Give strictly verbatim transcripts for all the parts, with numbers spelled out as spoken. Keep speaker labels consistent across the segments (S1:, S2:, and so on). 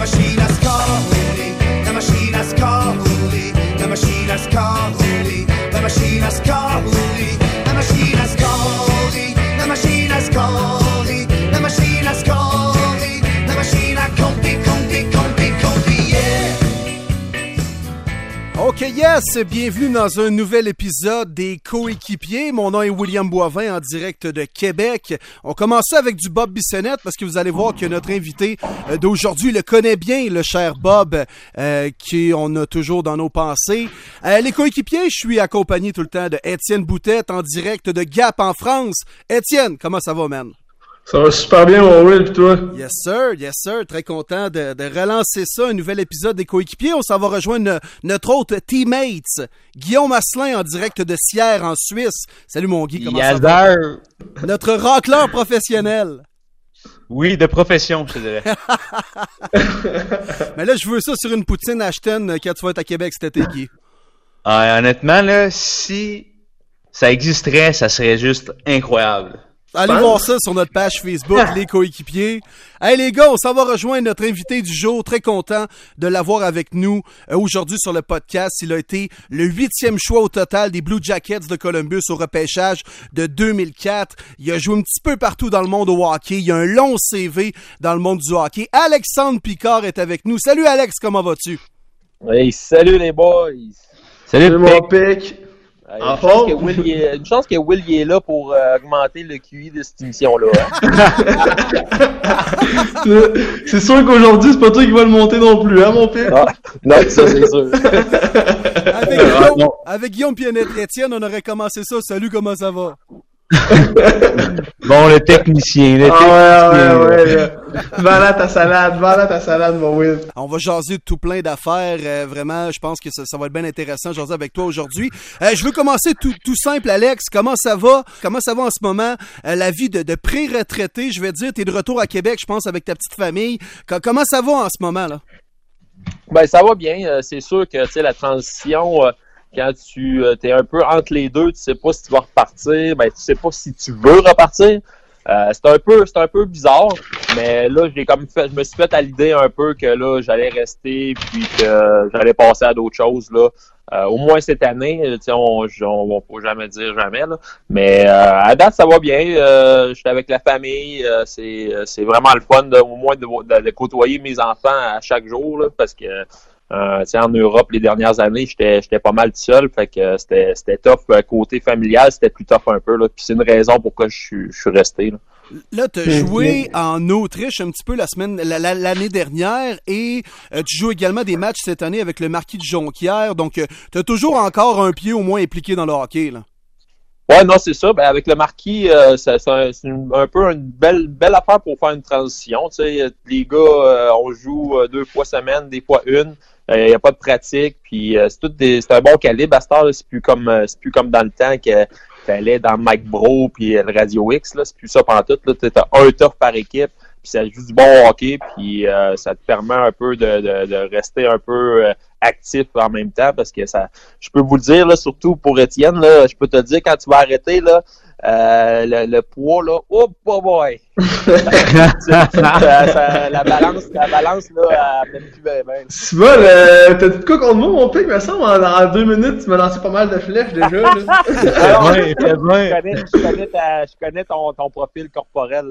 S1: Macchina Scauli, la macchina Scauli, la macchina Scauli, la macchina Scauli, la macchina Scauli, la macchina Scauli, la macchina Scauli, la macchina Conti, Conti, Conti, Conti, yeah!
S2: OK, yes! Bienvenue dans un nouvel épisode des Coéquipiers. Mon nom est William Boivin en direct de Québec. On commence avec du Bob Bissonnette parce que vous allez voir que notre invité d'aujourd'hui le connaît bien, le cher Bob, euh, qui on a toujours dans nos pensées. Euh, les Coéquipiers, je suis accompagné tout le temps de Étienne Boutette en direct de Gap en France. Étienne, comment ça va, man?
S3: Ça va super bien, mon Will, pis toi?
S2: Yes, sir, yes, sir. Très content de, de relancer ça, un nouvel épisode des Coéquipiers. On s'en va rejoindre notre autre teammate, Guillaume Asselin, en direct de Sierre, en Suisse. Salut, mon Guy, comment
S4: yes,
S2: ça va?
S4: Sir.
S2: Notre racleur professionnel.
S4: Oui, de profession, je te dirais.
S2: Mais là, je veux ça sur une poutine Ashton quand tu vas être à Québec cet été, Guy.
S4: Euh, honnêtement, là, si ça existerait, ça serait juste incroyable.
S2: Allez voir ça sur notre page Facebook, les Coéquipiers. Hey les gars, on s'en va rejoindre notre invité du jour. Très content de l'avoir avec nous euh, aujourd'hui sur le podcast. Il a été le huitième choix au total des Blue Jackets de Columbus au repêchage de deux mille quatre. Il a joué un petit peu partout dans le monde au hockey. Il a un long C V dans le monde du hockey. Alexandre Picard est avec nous. Salut Alex, comment vas-tu?
S5: Hey, salut les boys!
S3: Salut, salut mon pic!
S5: Euh, une, chance que Will, il est, une chance que Will il est là pour euh, augmenter le Q I de cette émission-là. Hein?
S3: C'est sûr qu'aujourd'hui, c'est pas toi qui vas le monter non plus, hein, mon père?
S5: Ah, non, ça, c'est sûr.
S2: Avec Guillaume, avec Guillaume et Étienne, on aurait commencé ça. Salut, comment ça va?
S4: Bon, le technicien, le
S3: ah,
S4: technicien.
S3: Ouais, ouais, ouais. Va là ta salade, va là ta salade, mon Will.
S2: On va jaser de tout plein d'affaires. Euh, vraiment, je pense que ça, ça va être bien intéressant de jaser avec toi aujourd'hui. Euh, je veux commencer tout, tout simple, Alex. Comment ça va? Comment ça va en ce moment? Euh, la vie de, de pré-retraité, je vais dire. T'es de retour à Québec, je pense, avec ta petite famille. Qu- comment ça va en ce moment, là?
S5: Ben, ça va bien. Euh, c'est sûr que, tu sais, la transition... Euh, quand tu euh, es un peu entre les deux, tu sais pas si tu vas repartir, ben tu sais pas si tu veux repartir. Euh, c'est un peu c'est un peu bizarre, mais là j'ai comme fait, je me suis fait à l'idée un peu que là j'allais rester puis que j'allais passer à d'autres choses là. Euh, au moins cette année, tu sais, on, on va pas jamais dire jamais là, mais euh, à date ça va bien. Euh, je suis avec la famille, euh, c'est c'est vraiment le fun de, au moins de, de, de côtoyer mes enfants à chaque jour là, parce que Euh, tu sais, en Europe, les dernières années, j'étais j'étais pas mal tout seul, fait que euh, c'était c'était tough. Euh, côté familial, c'était plus tough un peu, là. Puis c'est une raison pourquoi je suis je suis resté, là.
S2: Là, tu as joué en Autriche un petit peu la semaine, la, la, l'année dernière et euh, tu joues également des matchs cette année avec le Marquis de Jonquière. Donc, euh, tu as toujours encore un pied au moins impliqué dans le hockey, là.
S5: Ouais, non, c'est ça. Ben, avec le Marquis, euh, ça, ça, c'est une, un peu une belle belle affaire pour faire une transition. Tu sais, les gars, euh, on joue deux fois semaine, des fois une. Il euh, n'y a pas de pratique, puis euh, c'est tout des, c'est un bon calibre à cette heure, là. C'est plus comme euh, c'est plus comme dans le temps que t'allais dans Mike Bro puis le Radio X, là, c'est plus ça pantoute, là. T'as un tour par équipe, puis ça joue du bon hockey, puis euh, ça te permet un peu de, de, de rester un peu euh, actif en même temps, parce que ça, je peux vous le dire, là, surtout pour Étienne, là, je peux te dire quand tu vas arrêter, là, Euh, le, le poids, là, oh boy! ça, ça, la balance, la balance, là, elle fait plus bien.
S3: C'est bon, euh, t'as dit quoi contre moi, mon pic, me semble, en, en deux minutes, tu m'as lancé pas mal de flèches déjà, là.
S5: Alors, ouais, je, je connais, je connais, ta, je connais ton, ton profil corporel.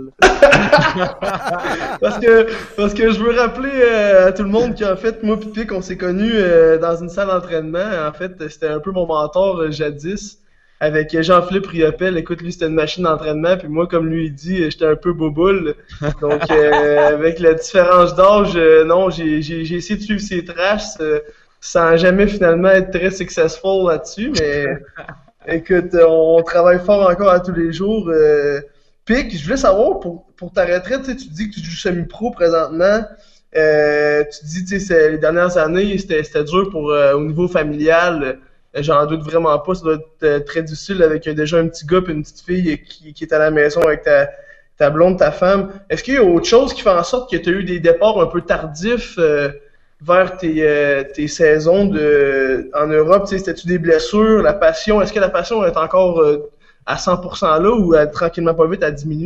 S3: parce que, parce que je veux rappeler euh, à tout le monde qu'en fait, moi pis Pic, on s'est connus euh, dans une salle d'entraînement. En fait, c'était un peu mon mentor euh, jadis. Avec Jean-Philippe Riopel, écoute, lui, c'était une machine d'entraînement, puis moi, comme lui, il dit, j'étais un peu boboule. Donc, euh, avec la différence d'âge, euh, non, j'ai, j'ai, j'ai essayé de suivre ses traces euh, sans jamais, finalement, être très successful là-dessus, mais écoute, on travaille fort encore à tous les jours. Euh, Pic, je voulais savoir, pour, pour ta retraite, tu dis que tu joues semi-pro présentement, euh, tu dis, tu sais, les dernières années, c'était, c'était dur pour euh, au niveau familial. J'en doute vraiment pas, ça doit être très difficile avec déjà un petit gars et une petite fille qui, qui est à la maison avec ta, ta blonde, ta femme. Est-ce qu'il y a autre chose qui fait en sorte que tu as eu des départs un peu tardifs euh, vers tes, euh, tes saisons de, en Europe? Tu sais, c'était-tu des blessures, la passion? Est-ce que la passion est encore euh, à cent pour cent là ou elle, tranquillement pas vite, elle diminue?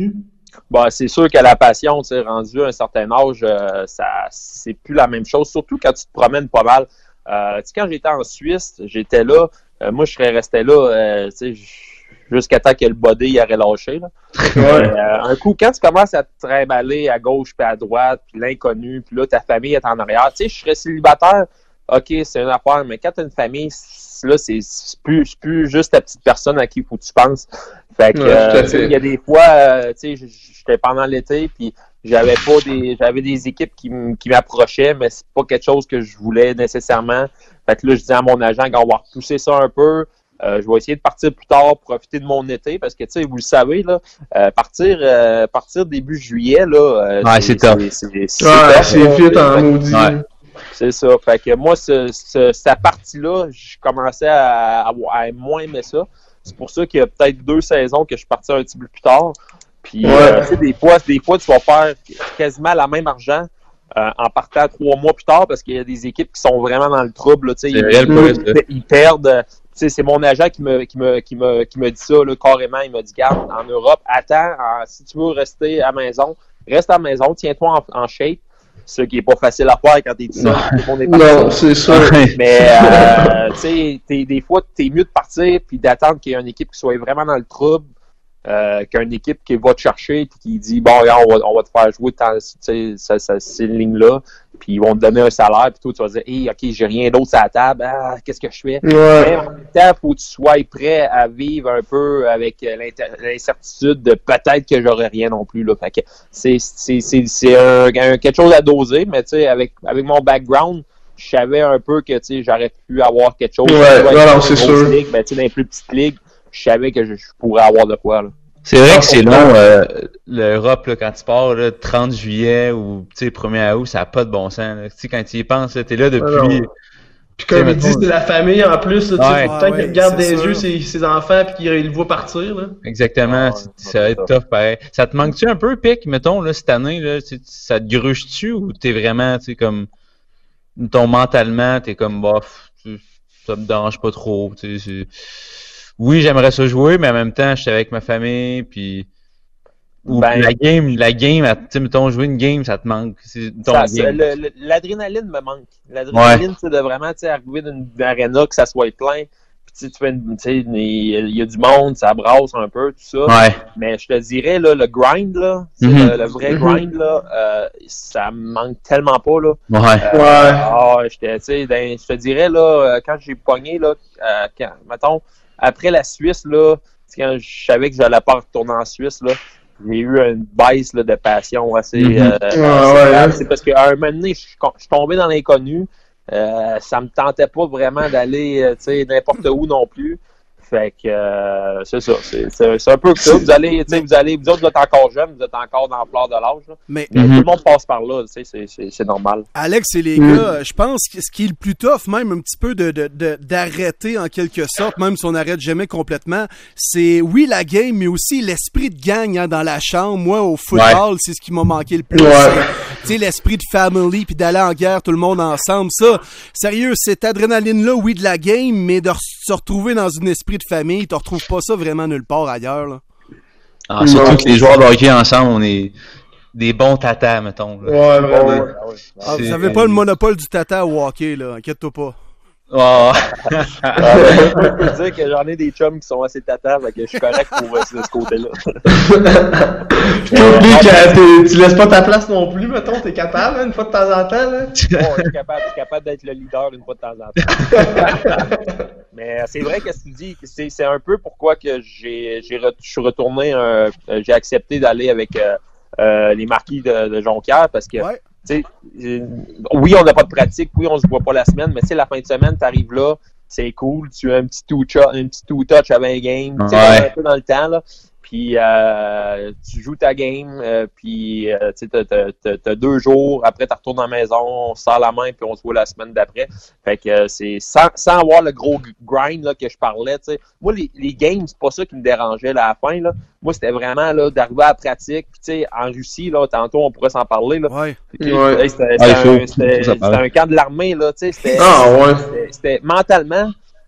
S5: Bah, c'est sûr que la passion, tu sais, rendu à un certain âge, euh, ça, c'est plus la même chose. Surtout quand tu te promènes pas mal. Euh, tu sais, quand j'étais en Suisse, j'étais là. Euh, moi, je serais resté là, euh, tu sais, jusqu'à temps que le body il aurait lâché. Là. euh, un coup, quand tu commences à te trimballer à gauche puis à droite, puis l'inconnu, puis là, ta famille est en arrière. Tu sais, je serais célibataire. OK, c'est une affaire, mais quand t'as une famille, là, c'est, c'est, plus, c'est plus juste ta petite personne à qui il faut que tu penses. Fait que, il ouais, euh, y a des fois, euh, tu sais, j'étais pendant l'été, puis j'avais pas des, j'avais des équipes qui, qui m'approchaient, mais c'est pas quelque chose que je voulais nécessairement. Fait que là, je disais à mon agent qu'on va repousser ça un peu. Euh, je vais essayer de partir plus tard, profiter de mon été, parce que, tu sais, vous le savez, là, euh, partir, euh, partir début juillet, là, euh,
S4: ouais, c'est, c'est top.
S3: C'est, c'est, c'est, ouais, c'est vite en maudit.
S5: Ouais. C'est ça. Fait que moi, ce, ce, cette partie-là, je commençais à, à, à moins aimer ça. C'est pour ça qu'il y a peut-être deux saisons que je suis parti un petit peu plus tard. Puis, ouais. euh, tu sais, des fois, des fois, tu vas faire quasiment la même argent euh, en partant trois mois plus tard parce qu'il y a des équipes qui sont vraiment dans le trouble. Tu sais, ils, réel, ils, ils perdent. Tu sais, c'est mon agent qui me, qui me, qui me, qui me dit ça, là, carrément. Il m'a dit, garde, en Europe, attends, en, si tu veux rester à la maison, reste à la maison, tiens-toi en, en shape. Ce qui est pas facile à faire quand t'es tout seul. Tout le monde est
S3: non, non c'est ça.
S5: Mais, euh, tu sais, des fois, t'es mieux de partir puis d'attendre qu'il y ait une équipe qui soit vraiment dans le trouble euh, qu'une équipe qui va te chercher et qui dit, bon, regarde, on va, on va te faire jouer dans ça, ça, ces lignes-là, puis ils vont te donner un salaire, puis toi, tu vas dire, hey, OK, j'ai rien d'autre à la table, ah, qu'est-ce que je fais? Ouais. Mais en même temps, faut que tu sois prêt à vivre un peu avec l'incertitude de peut-être que j'aurai rien non plus, là. Fait que c'est, c'est, c'est, c'est un, un, quelque chose à doser, mais tu sais, avec, avec mon background, je savais un peu que, tu sais, j'aurais pu avoir quelque chose.
S3: Ouais, non, non, c'est sûr.
S5: Ligue, mais tu sais, dans les plus petites ligues, je savais que je, je pourrais avoir de quoi, là.
S4: C'est vrai que c'est long, euh, l'Europe, là, quand tu pars, là, trente juillet ou, tu sais, premier août, ça n'a pas de bon sens, là. Tu sais, quand tu y penses, là, t'es là depuis...
S3: Alors, puis comme il dit, c'est la famille, en plus, là, tu sais, peut-être qu'il regarde des yeux ses, ses enfants pis qu'il le voit partir, là.
S4: Exactement, ah, ça va être tough, pareil. Ça te manque-tu un peu, Pic, mettons, là, cette année, là, ça te gruge-tu ou t'es vraiment, tu sais, comme, ton mentalement, t'es comme, bof, ça me dérange pas trop, tu sais, c'est... Oui, j'aimerais ça jouer, mais en même temps, j'étais avec ma famille, puis ben, la game, la game, tu sais, mettons, jouer une game, ça te manque. C'est ton
S5: ça,
S4: game.
S5: Le, le, l'adrénaline me manque. L'adrénaline, c'est ouais. de vraiment, tu sais, arriver dans une arena, que ça soit plein, puis tu fais, tu sais, il y a du monde, ça brasse un peu, tout ça.
S4: Ouais.
S5: Mais je te dirais, là, le grind, là, mm-hmm. le, le vrai grind, là, euh, ça me manque tellement pas, là.
S4: Ouais.
S5: Euh, ouais. Ah, j'étais, tu sais, je te dirais, là, quand j'ai pogné, là, euh, quand, mettons, après la Suisse, là, quand je savais que j'allais pas retourner en Suisse, là, j'ai eu une baisse là, de passion assez, mm-hmm. euh, assez
S3: ouais,
S5: grave. C'est parce qu'à un moment donné, je suis tombé dans l'inconnu. Euh, ça me tentait pas vraiment d'aller euh, tu sais, n'importe où non plus. Fait que euh, c'est ça. C'est, c'est, c'est un peu que ça. Vous allez, tu sais, vous allez, vous autres, vous êtes encore jeunes, vous êtes encore dans l'ampleur de l'âge. Là. Mais, Mais mm-hmm. tout le monde passe par là, tu sais, c'est, c'est, c'est normal.
S2: Alex et les mm. gars, je pense que ce qui est le plus tough, même un petit peu de, de, de d'arrêter en quelque sorte, même si on n'arrête jamais complètement, c'est oui la game, mais aussi l'esprit de gang hein, dans la chambre. Moi, au football, ouais. c'est ce qui m'a manqué le plus.
S3: Ouais.
S2: Tu sais, l'esprit de family, puis d'aller en guerre tout le monde ensemble. Ça, sérieux, cette adrénaline-là, oui, de la game, mais de se retrouver dans un esprit de famille, tu retrouves pas ça vraiment nulle part ailleurs. Là.
S4: Ah, surtout que les joueurs de hockey ensemble, on est des bons tatas, mettons. Là.
S3: Ouais, vraiment.
S2: Ah, vous avez pas le monopole du tata au hockey, là. Inquiète-toi pas.
S4: Oh.
S5: Je peux dire que j'en ai des chums qui sont assez tatas, fait que je suis correct pour euh, ce côté-là.
S3: Je t'oublie que tu laisses pas ta place non plus, mettons, t'es capable, hein, une fois de temps en temps, là.
S5: Bon, je suis capable, je suis capable d'être le leader une fois de temps en temps. Mais c'est vrai que tu dis, c'est, c'est un peu pourquoi que j'ai, j'ai re, je suis retourné, euh, j'ai accepté d'aller avec euh, euh, les Marquis de, de Jonquière, parce que ouais. Tu sais, euh, oui, on n'a pas de pratique, oui, on se voit pas la semaine, mais tu sais, la fin de semaine, t'arrives là, c'est cool, tu as un petit two-touch, un petit two-touch avec un game, tu sais, ouais. un peu dans le temps, là, puis euh, tu joues ta game, euh, puis euh, tu sais, t'as, t'as, t'as, t'as deux jours, après tu retournes à la maison, on se serre la main, puis on se voit la semaine d'après. Fait que euh, c'est sans, sans avoir le gros grind là, que je parlais, tu sais. Moi, les, les games, c'est pas ça qui me dérangeait là, à la fin, là. Moi, c'était vraiment là, d'arriver à la pratique. Puis, tu sais, en Russie, là, tantôt, on pourrait s'en parler. Là.
S2: Ouais.
S5: Puis, ouais. C'était, c'était, ah, un, c'était, c'était un camp de l'armée, là. Tu sais, c'était,
S3: ah, ouais.
S5: c'était, c'était mentalement,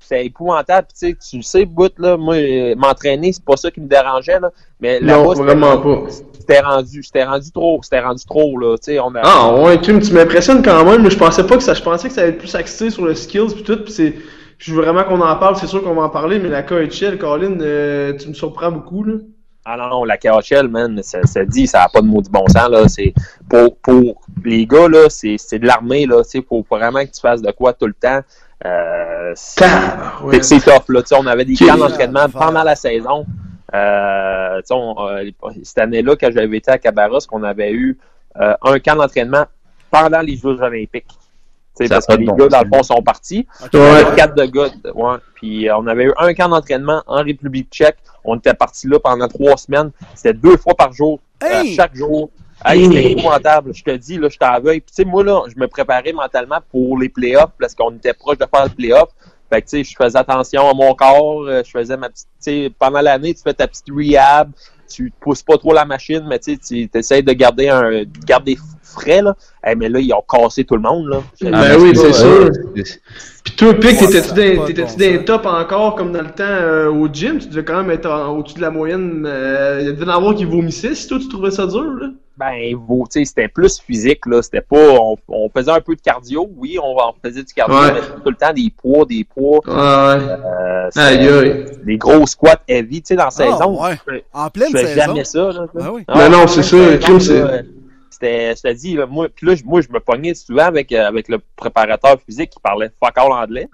S5: c'était épouvantable. Puis, tu sais, tu le sais, bout, là, moi, m'entraîner, c'est pas ça qui me dérangeait, là. Mais
S3: Non,
S5: là-bas,
S3: vraiment pas.
S5: C'était rendu, c'était rendu trop, c'était rendu trop, là. Tu sais, on a.
S3: Ah, ouais, Kim, tu m'impressionnes quand même. Je pensais pas que ça, je pensais que ça allait être plus axé sur le skills pis tout. Pis c'est, je veux vraiment qu'on en parle. C'est sûr qu'on va en parler, mais la K H L, Colin, euh, tu me surprends beaucoup, là.
S5: Ah non, non, la K H L, man, ça, ça dit, ça n'a pas de maudit bon sens, là. C'est, pour, pour les gars, là, c'est, c'est de l'armée, là. Tu sais, faut vraiment que tu fasses de quoi tout le temps. Euh, c'est,
S3: ouais.
S5: c'est tough, là. Tu sais, on avait des
S3: Okay.
S5: camps d'entraînement pendant la saison. Euh, tu sais, on, euh, cette année-là, quand j'avais été à Cabarrus, qu'on avait eu euh, un camp d'entraînement pendant les Jeux olympiques. Tu sais, parce que les
S4: bon,
S5: gars, dans le fond, sont partis.
S3: Ouais.
S5: On avait quatre de gars. Ouais. Puis euh, on avait eu un camp d'entraînement en République tchèque. On était partis là pendant trois semaines. C'était deux fois par jour.
S2: Hey!
S5: Euh, chaque jour. Hey, c'était épouvantable. Je te dis, là, j'étais aveugle. Puis tu sais, moi, là, je me préparais mentalement pour les playoffs parce qu'on était proche de faire le playoff. Fait que, tu sais, je faisais attention à mon corps, je faisais ma petite, tu sais, pendant l'année, tu fais ta petite rehab, tu te pousses pas trop la machine, mais tu sais, tu essaies de garder un, garder frais, là. Hey, mais là, ils ont cassé tout le monde, là.
S3: Ben
S4: Ah,
S3: oui,
S4: c'est
S3: c'est
S4: pas,
S3: sûr.
S4: euh,
S3: Pis toi, Pic,
S2: Ouais,
S3: t'étais-tu
S2: ça a
S3: dans,
S2: pas de
S3: t'étais-tu
S2: bon
S3: dans les
S2: sens.
S3: top encore, comme dans le temps, euh, au gym? Tu devais quand même être en- au-dessus de la moyenne. Euh, il devait y en avoir qui vomissaient, si toi, tu trouvais ça dur, là?
S5: Ben, vous, tu sais, c'était plus physique, là. C'était pas, on, on faisait un peu de cardio, oui, on, on faisait du cardio,
S3: Ouais.
S5: mais c'était tout le temps des poids, des poids,
S3: Ouais, ouais.
S5: euh, c'était
S3: Aïe, aïe.
S5: des gros squats heavy, tu sais, dans la saison.
S2: ouais.
S5: Je-
S2: En pleine
S5: Je fais
S2: saison.
S5: jamais ça, là.
S2: Ah oui.
S3: Ben non, c'est
S5: en
S3: ça,
S5: pleine
S3: crime,
S5: saison,
S3: c'est-
S5: là, C'était, je te dis, là, moi, puis là, je- moi, je me pognais souvent avec, euh, avec le préparateur physique qui parlait fuck all anglais.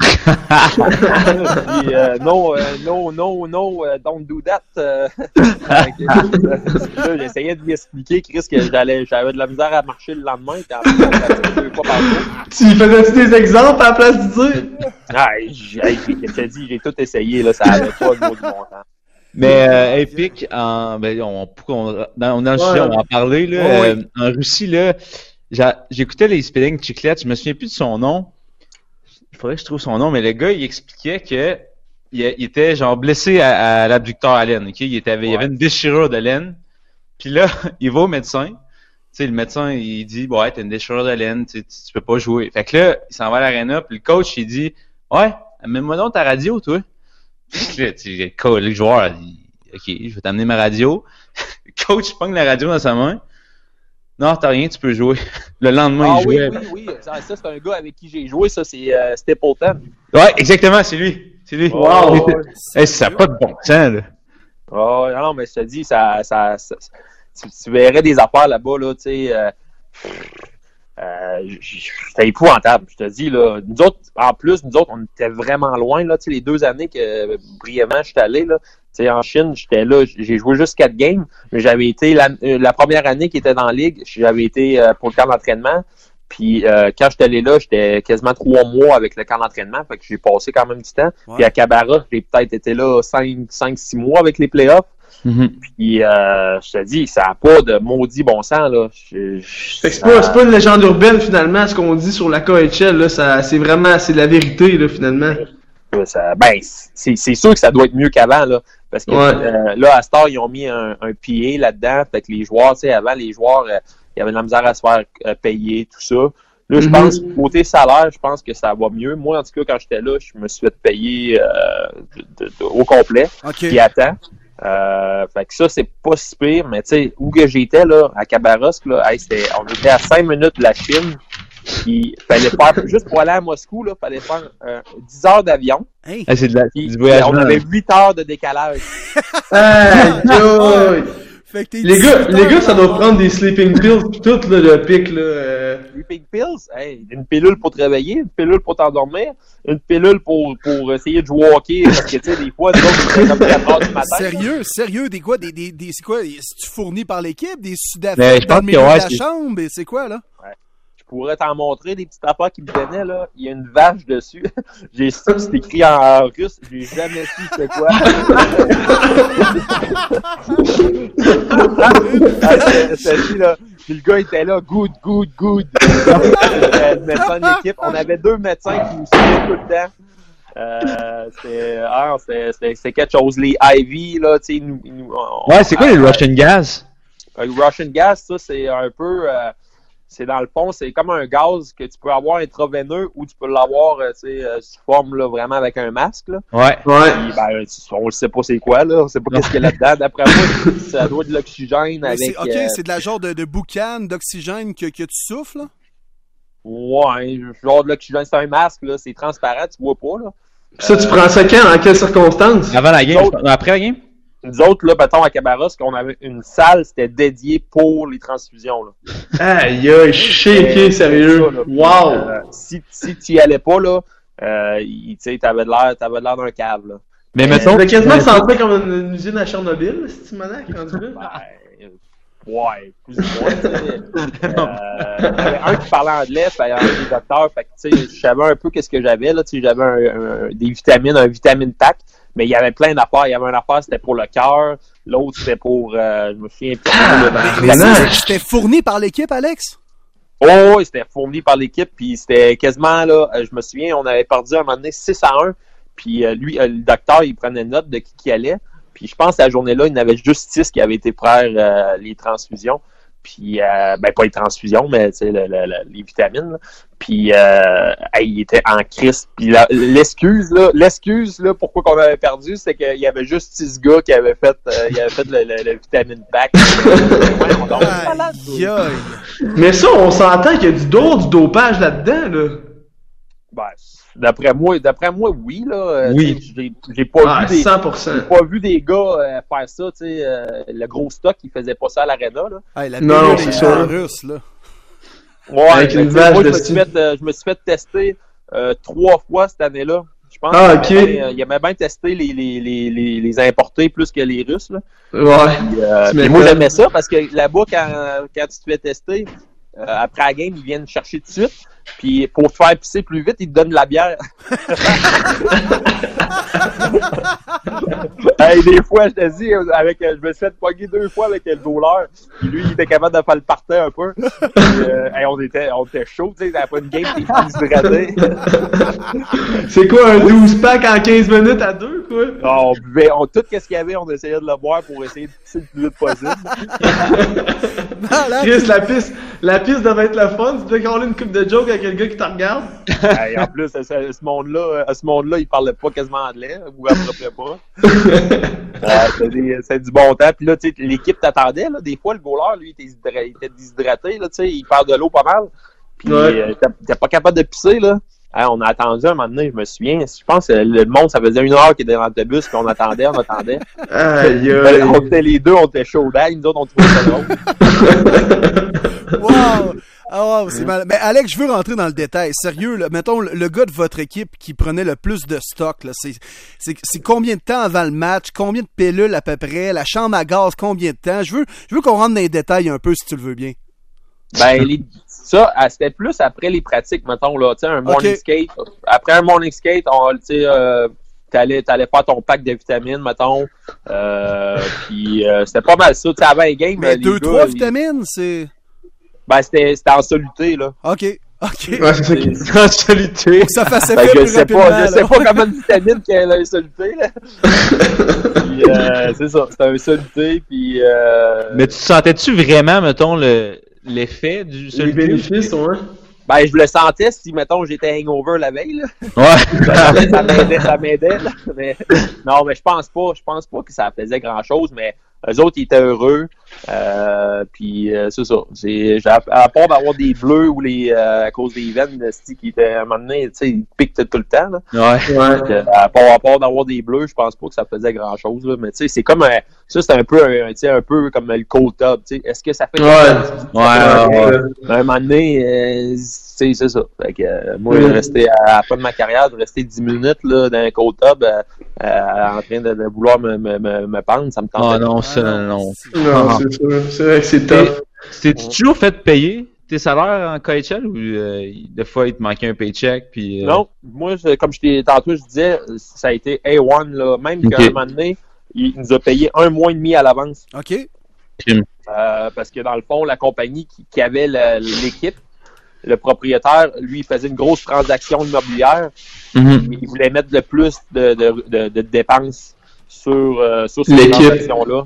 S5: Puis, euh, no, euh, no, no, no, uh, don't do that. Euh, Fait que, là, j'essayais de lui expliquer, Chris, que j'allais, j'avais de la misère à marcher le lendemain, puis en plus, on pratiquait deux fois par jour.
S3: Tu faisais-tu des exemples à la place de dire?
S5: Ah, j'ai, hey, j'ai- je te dis, j'ai tout essayé, là, ça avait pas le mot du bon temps.
S4: Mais euh, Epic, en, ben, on, on, dans, dans le sujet, on va en parler. Là,
S2: Ouais, ouais.
S4: euh, en Russie, là, j'a- j'écoutais les Spelling Chiclets, je me souviens plus de son nom. Il faudrait que je trouve son nom, mais le gars, il expliquait que il, il était genre blessé à, à l'abducteur à laine. Okay? Il, était, il y avait une déchirure de laine. Puis là, il va au médecin. Tu sais, le médecin, il dit, ouais, t'as une déchirure de laine, tu, tu, tu peux pas jouer. Fait que là, il s'en va à l'aréna, puis le coach, il dit, ouais, mets-moi donc ta radio, toi. Puis là, tu sais, le le joueur, il, ok, je vais t'amener ma radio. Le coach pogne la radio dans sa main. Non, t'as rien, tu peux jouer. Le lendemain,
S5: Ah
S4: il
S5: oui,
S4: jouait.
S5: oui, oui, ça, ça, c'est un gars avec qui j'ai joué, ça, c'est euh, Stapleton.
S4: Ouais, exactement, c'est lui. C'est lui.
S5: Wow.
S4: Hey, ça n'a pas de bon sens, là.
S5: Oh, non, non, mais je te dis, ça, ça, ça- tu, tu verrais des affaires là-bas, là, tu sais, euh, euh, j- j- c'était épouvantable, je te dis, là. Nous autres, en plus, nous autres, on était vraiment loin, là, tu sais, les deux années que, euh, brièvement, je suis allé, là, tu sais, en Chine, j'étais là, j'ai joué juste quatre games, mais j'avais été, la, euh, la première année qui était dans la ligue, j'avais été euh, pour le camp d'entraînement, puis euh, quand j'étais allé là, j'étais quasiment trois mois avec le camp d'entraînement, fait que j'ai passé quand même du temps.
S2: Ouais.
S5: Puis à Cabarrus, j'ai peut-être été là cinq, cinq, six mois avec les playoffs.
S4: Mhm.
S5: Puis euh, je te dis, ça n'a pas de maudit bon sens, là. Je, je-
S3: Fait que c'est
S5: ça-
S3: pas, c'est pas une légende urbaine, finalement, ce qu'on dit sur la K H L, là, ça, c'est vraiment, c'est la vérité, là, finalement.
S5: ça- ben, c'est, c'est sûr que ça doit être mieux qu'avant, là. Parce que
S3: Ouais.
S5: euh, là, à Star, ils ont mis un, un P A là-dedans. Fait que les joueurs, tu sais, avant, les joueurs, euh, il y avait de la misère à se faire euh, payer, tout ça. Là, je
S3: Mhm.
S5: pense, côté salaire, je pense que ça va mieux. Moi, en tout cas, quand j'étais là, je me suis fait payer euh, de- de- de- au complet.
S2: OK.
S5: Puis à temps. Euh, fait que ça, c'est pas si pire, mais tu sais, où que j'étais, là, à Khabarovsk, là, hey, c'était, on était à cinq minutes de la Chine. Puis, fallait faire, juste pour aller à Moscou, là, fallait faire euh, dix heures d'avion.
S2: Hey.
S4: Ah, c'est de la,
S5: Puis,
S4: du voyage.
S5: on avait huit heures de décalage.
S3: Aïe, aïe.
S2: Fait que t'es
S3: Les gars,
S2: dix-huit
S3: les
S2: heures
S3: gars, ça doit
S2: par
S3: prendre des sleeping pills pis tout, là, le pic, là. euh.
S5: Les Big Pills, hey, une pilule pour te réveiller, une pilule pour t'endormir, une pilule pour, pour essayer de jouer au hockey, parce que, tu sais, des fois, nous autres, on était comme quatre heures du matin.
S2: Sérieux, sérieux, des quoi, des, des, des c'est quoi, c'est-tu fourni par l'équipe, des
S4: Mais
S2: sudafriques
S4: je
S2: dans
S4: pense
S2: le milieu
S4: que ouais,
S2: de la
S4: c'est-
S2: chambre, et c'est quoi, là?
S5: Je pourrais t'en montrer des petites affaires qui me donnaient, là. Il y a une vache dessus. J'ai su que c'est écrit en russe. J'ai jamais su c'était quoi. Ah, c'était- c'était dit, là. Puis le gars était là, good, good, good. C'était le médecin de l'équipe. On avait deux médecins qui nous suivaient tout le temps. Euh, c'était, ah, c'était, c'était, c'était quelque chose. Les I V, là, tu sais, nous, nous, on-
S4: Ouais, c'est quoi les
S5: euh,
S4: Russian Gas?
S5: Le Russian Gas, ça, c'est un peu... Euh, c'est dans le fond, c'est comme un gaz que tu peux avoir intraveineux ou tu peux l'avoir euh, euh, sous forme là, vraiment avec un masque. Là.
S4: Ouais.
S3: Ouais.
S5: Puis, ben, on ne sait pas c'est quoi, là. On sait pas qu'est-ce qu'il y a là-dedans. D'après moi, ça doit être de l'oxygène
S2: Mais
S5: avec.
S2: c'est, ok,
S5: euh,
S2: c'est de la genre de, de boucan, d'oxygène que, que tu souffles, là?
S5: Ouais, genre de l'oxygène, c'est un masque, là. C'est transparent, tu vois pas, là.
S3: Ça, tu prends ça quand? En quelles circonstances?
S4: Avant la game,
S5: Nous autres-
S4: je- après la game?
S5: Nous autres, là, mettons, à Cabarrus, qu'on avait une salle, c'était dédié pour les transfusions, là.
S3: Aïe, aïe, shaké, sérieux.
S5: Ça, là.
S3: Wow!
S5: Euh, si si tu y allais pas, là, euh, il- tu sais, t'avais de l'air, t'avais de l'air d'un cave, là.
S4: Mais
S5: Euh,
S4: mettons.
S3: Tu l'as quasiment senti comme une, une usine à Chernobyl, si tu m'en as rendu là.
S5: Ben, ouais, plus ou moins, tu sais. Euh, il y avait un qui parlait anglais, puis il y avait des docteurs, fait que, tu sais, je savais un peu qu'est-ce que j'avais, là, tu sais, j'avais un, un- des vitamines, un vitamine pack, mais il y avait plein d'affaires. Il y avait une affaire, c'était pour le cœur, l'autre, c'était pour, euh, je me souviens plus.
S2: Mais, mais
S3: non.
S2: ça, c'était fourni par l'équipe, Alex?
S5: Oh, oui, c'était fourni par l'équipe, puis c'était quasiment, là, euh, je me souviens, on avait perdu à un moment donné six à un, puis euh, lui, euh, le docteur, il prenait note de qui qui allait, puis je pense que la journée-là, il y en avait juste six qui avaient été faire euh, les transfusions, puis, euh, ben, pas les transfusions, mais, tu sais, le, le, le- les vitamines, là. Puis, euh, hey, il était en crise, puis la- l'excuse, là, l'excuse, là, pourquoi qu'on avait perdu, c'est qu'il y avait juste six gars qui avaient fait, euh, il avait fait le, le, le vitamine pack. Ouais, on dort.
S2: Aïe, aïe.
S3: Mais ça, on s'entend qu'il y a du dos, du dopage là-dedans, là.
S5: Ben, d'après moi, d'après moi, oui, là. Euh,
S4: Oui.
S5: tu sais, J'ai, j'ai pas
S3: Ah,
S5: vu des,
S3: cent pour cent.
S5: j'ai pas vu des gars euh, faire ça, tu sais, euh, le gros stock, ils faisaient pas ça à l'Arena, là.
S2: Hey, la
S3: Non,
S2: pilule
S3: c'est
S2: est
S3: sûr.
S2: russe, là.
S5: Ouais,
S3: Avec
S5: ben,
S3: une
S5: tu sais,
S3: vache
S5: moi, je
S3: de
S5: me, suis
S3: style.
S5: fait, euh, je me suis fait tester euh, trois fois cette année-là. Je pense
S3: Ah,
S5: qu'il
S3: ok.
S5: aimait bien- euh, il aimait bien tester les, les, les, les, les importés plus que les Russes, là.
S3: Ouais.
S5: Puis, euh,
S3: Tu
S5: puis moi,
S3: m'étonnes.
S5: j'aimais ça parce que là-bas, quand, quand tu te fais tester, euh, après la game, ils viennent chercher tout de suite. Puis pour te faire pisser plus vite, ils te donnent de la bière. Hey, des fois, je te dis, avec, je me suis fait pogner deux fois avec le goaler. Puis lui, il était capable de faire le parterre un peu. Puis, euh, hey, on était, on était chaud, tu sais, après une game, t'es déshydraté.
S3: C'est quoi, un douze pack en quinze minutes à deux, quoi?
S5: On buvait, on, tout ce qu'il y avait, on essayait de le boire pour essayer de pisser le plus vite possible.
S2: Malade.
S3: Chris, la piste, la piste devait être le fun. Tu devais caler une coupe de joke avec le gars qui te regarde.
S5: Hey, en plus, à ce, à ce monde-là, à ce monde-là, il parlait pas quasiment anglais, ou à peu près pas. Ouais, c'était, des- c'était du bon temps. Puis là, tu sais, l'équipe t'attendait, là. Des fois, le goaler, lui, il était, déshydraté, il était déshydraté, là, tu sais, il perd de l'eau pas mal. Puis,
S3: Ouais.
S5: euh, t'es, t'es pas capable de pisser, là. Hey, on a attendu un moment donné, je me souviens. Je pense que le monde, ça faisait une heure qu'il était dans l'autobus, puis on attendait, on attendait.
S3: Aïe,
S5: Euh,
S3: aïe.
S5: on était les deux, on était chauds d'ail, nous autres, on trouvait ça drôle.
S2: Wow! Ah, wow, c'est mal. Mais Alex, je veux rentrer dans le détail. Sérieux, là, mettons, le, le gars de votre équipe qui prenait le plus de stock, là, c'est, c'est, c'est combien de temps avant le match? Combien de pilules à peu près? La chambre à gaz, combien de temps? Je veux, je veux qu'on rentre dans les détails un peu, si tu le veux bien.
S5: Ben, les, ça, ah, c'était plus après les pratiques, mettons, là, tu sais, un morning
S2: Ok.
S5: skate. Après un morning skate, on, tu sais, euh, t'allais, t'allais faire ton pack de vitamines, mettons, euh, puis euh, c'était pas mal ça, tu sais, avant les games,
S2: Mais
S5: les
S2: deux,
S5: gars,
S2: trois
S5: ils-
S2: vitamines, c'est...
S5: ben, c'était, c'était en soluté, là.
S2: OK, OK.
S3: Ouais, c'est ça qui
S5: C'est-
S4: En solitude.
S2: Pour que ça fasse
S5: Fait
S2: effet
S5: que je
S2: plus
S5: sais
S2: rapidement,
S5: pas, je
S2: là.
S5: sais pas comment de vitamines qu'elle a un soluté, là. Puis, euh, c'est ça, c'était un soluté, puis euh,
S4: Mais tu sentais-tu vraiment, mettons, le l'effet du
S3: Les
S4: solitude?
S3: bénéfices, ouais.
S5: ben, je le sentais si, mettons, j'étais hangover la veille, là.
S4: Ouais.
S5: ça, ça m'aidait, ça m'aidait, là. Mais, non, mais je pense pas, je pense pas que ça faisait grand chose, mais eux autres, ils étaient heureux, euh, puis euh, c'est ça. C'est, j'ai- à part d'avoir des bleus ou les, euh, à cause des veines, de style qui étaient, à un moment donné, tu sais, ils piquent tout le temps, là.
S4: Ouais.
S3: Ouais.
S5: Donc, euh, à part, à part d'avoir des bleus, je pense pas que ça faisait grand chose, là. Mais tu sais, c'est comme un, ça, c'est un peu, un, tu sais, un peu comme le cold tub, tu sais. Est-ce que ça fait
S3: Ouais.
S4: Ouais, ouais, ouais.
S5: à un moment donné, euh, c'est, c'est ça. Fait que, euh, moi,
S3: Ouais.
S5: de rester à, à la fin de ma carrière, de rester dix minutes là, dans un cold tub euh, euh, en train de, de vouloir me, me, me, me pendre, ça me
S4: Oh
S5: tentait.
S4: non, ça, non, non.
S3: Non, c'est sûr. C'est vrai que c'est tough.
S4: T'es-tu toujours fait payer tes salaires en K H L ou euh, des fois il te manquait un paycheck puis euh...
S5: Non, moi, je- comme je t'ai tantôt, je disais, ça a été A un, là. Même
S4: Ok.
S5: qu'à un moment donné, il nous a payé un mois et demi à l'avance.
S2: OK.
S5: Euh, parce que dans le fond, la compagnie qui, qui avait le- l'équipe, le propriétaire, lui, il faisait une grosse transaction immobilière.
S4: Mhm.
S5: Il voulait mettre le plus de, de, de, de dépenses sur, euh, sur cette
S3: L'équipe.
S5: transaction-là.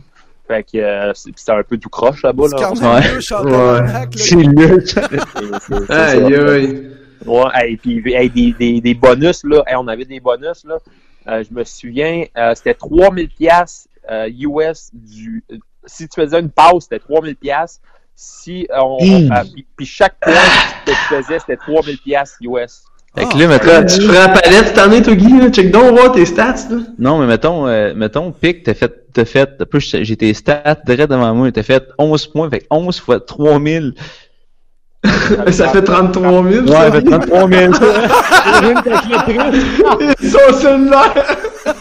S5: Fait que euh, c'est- c'était un peu tout croche là-bas.
S2: C'est
S5: Là.
S2: quand même
S4: Ouais.
S2: mieux, Chantal, là.
S4: C'est nul.
S5: C'est- c'est- c'est
S3: Aïe,
S5: ça.
S3: aïe.
S5: Ouais, hey, puis hey, des, des, des bonus, là. Hey, on avait des bonus, là. Euh, je me souviens, euh, c'était trois mille piastres euh, U S du. euh, Si tu faisais une pause, c'était trois mille piastres. Si euh, on, on-
S4: Mmh.
S5: euh, puis, puis chaque point que tu faisais, c'était trois mille piastres U S.
S4: Fait que
S2: Ah,
S4: là,
S3: Là,
S4: mettons,
S3: tu ferais la palette cette année, toi, Guy, là? Check donc, voir tes stats, là.
S4: non, mais mettons, euh, mettons, Pic, t'as fait, t'as fait, un peu, j'ai tes stats direct devant moi, t'as fait onze points, fait que onze fois trois mille.
S3: Ça fait trente-trois mille.
S4: Ouais,
S3: ça.
S4: fait trente-trois mille.
S3: Ils sont cellulaires.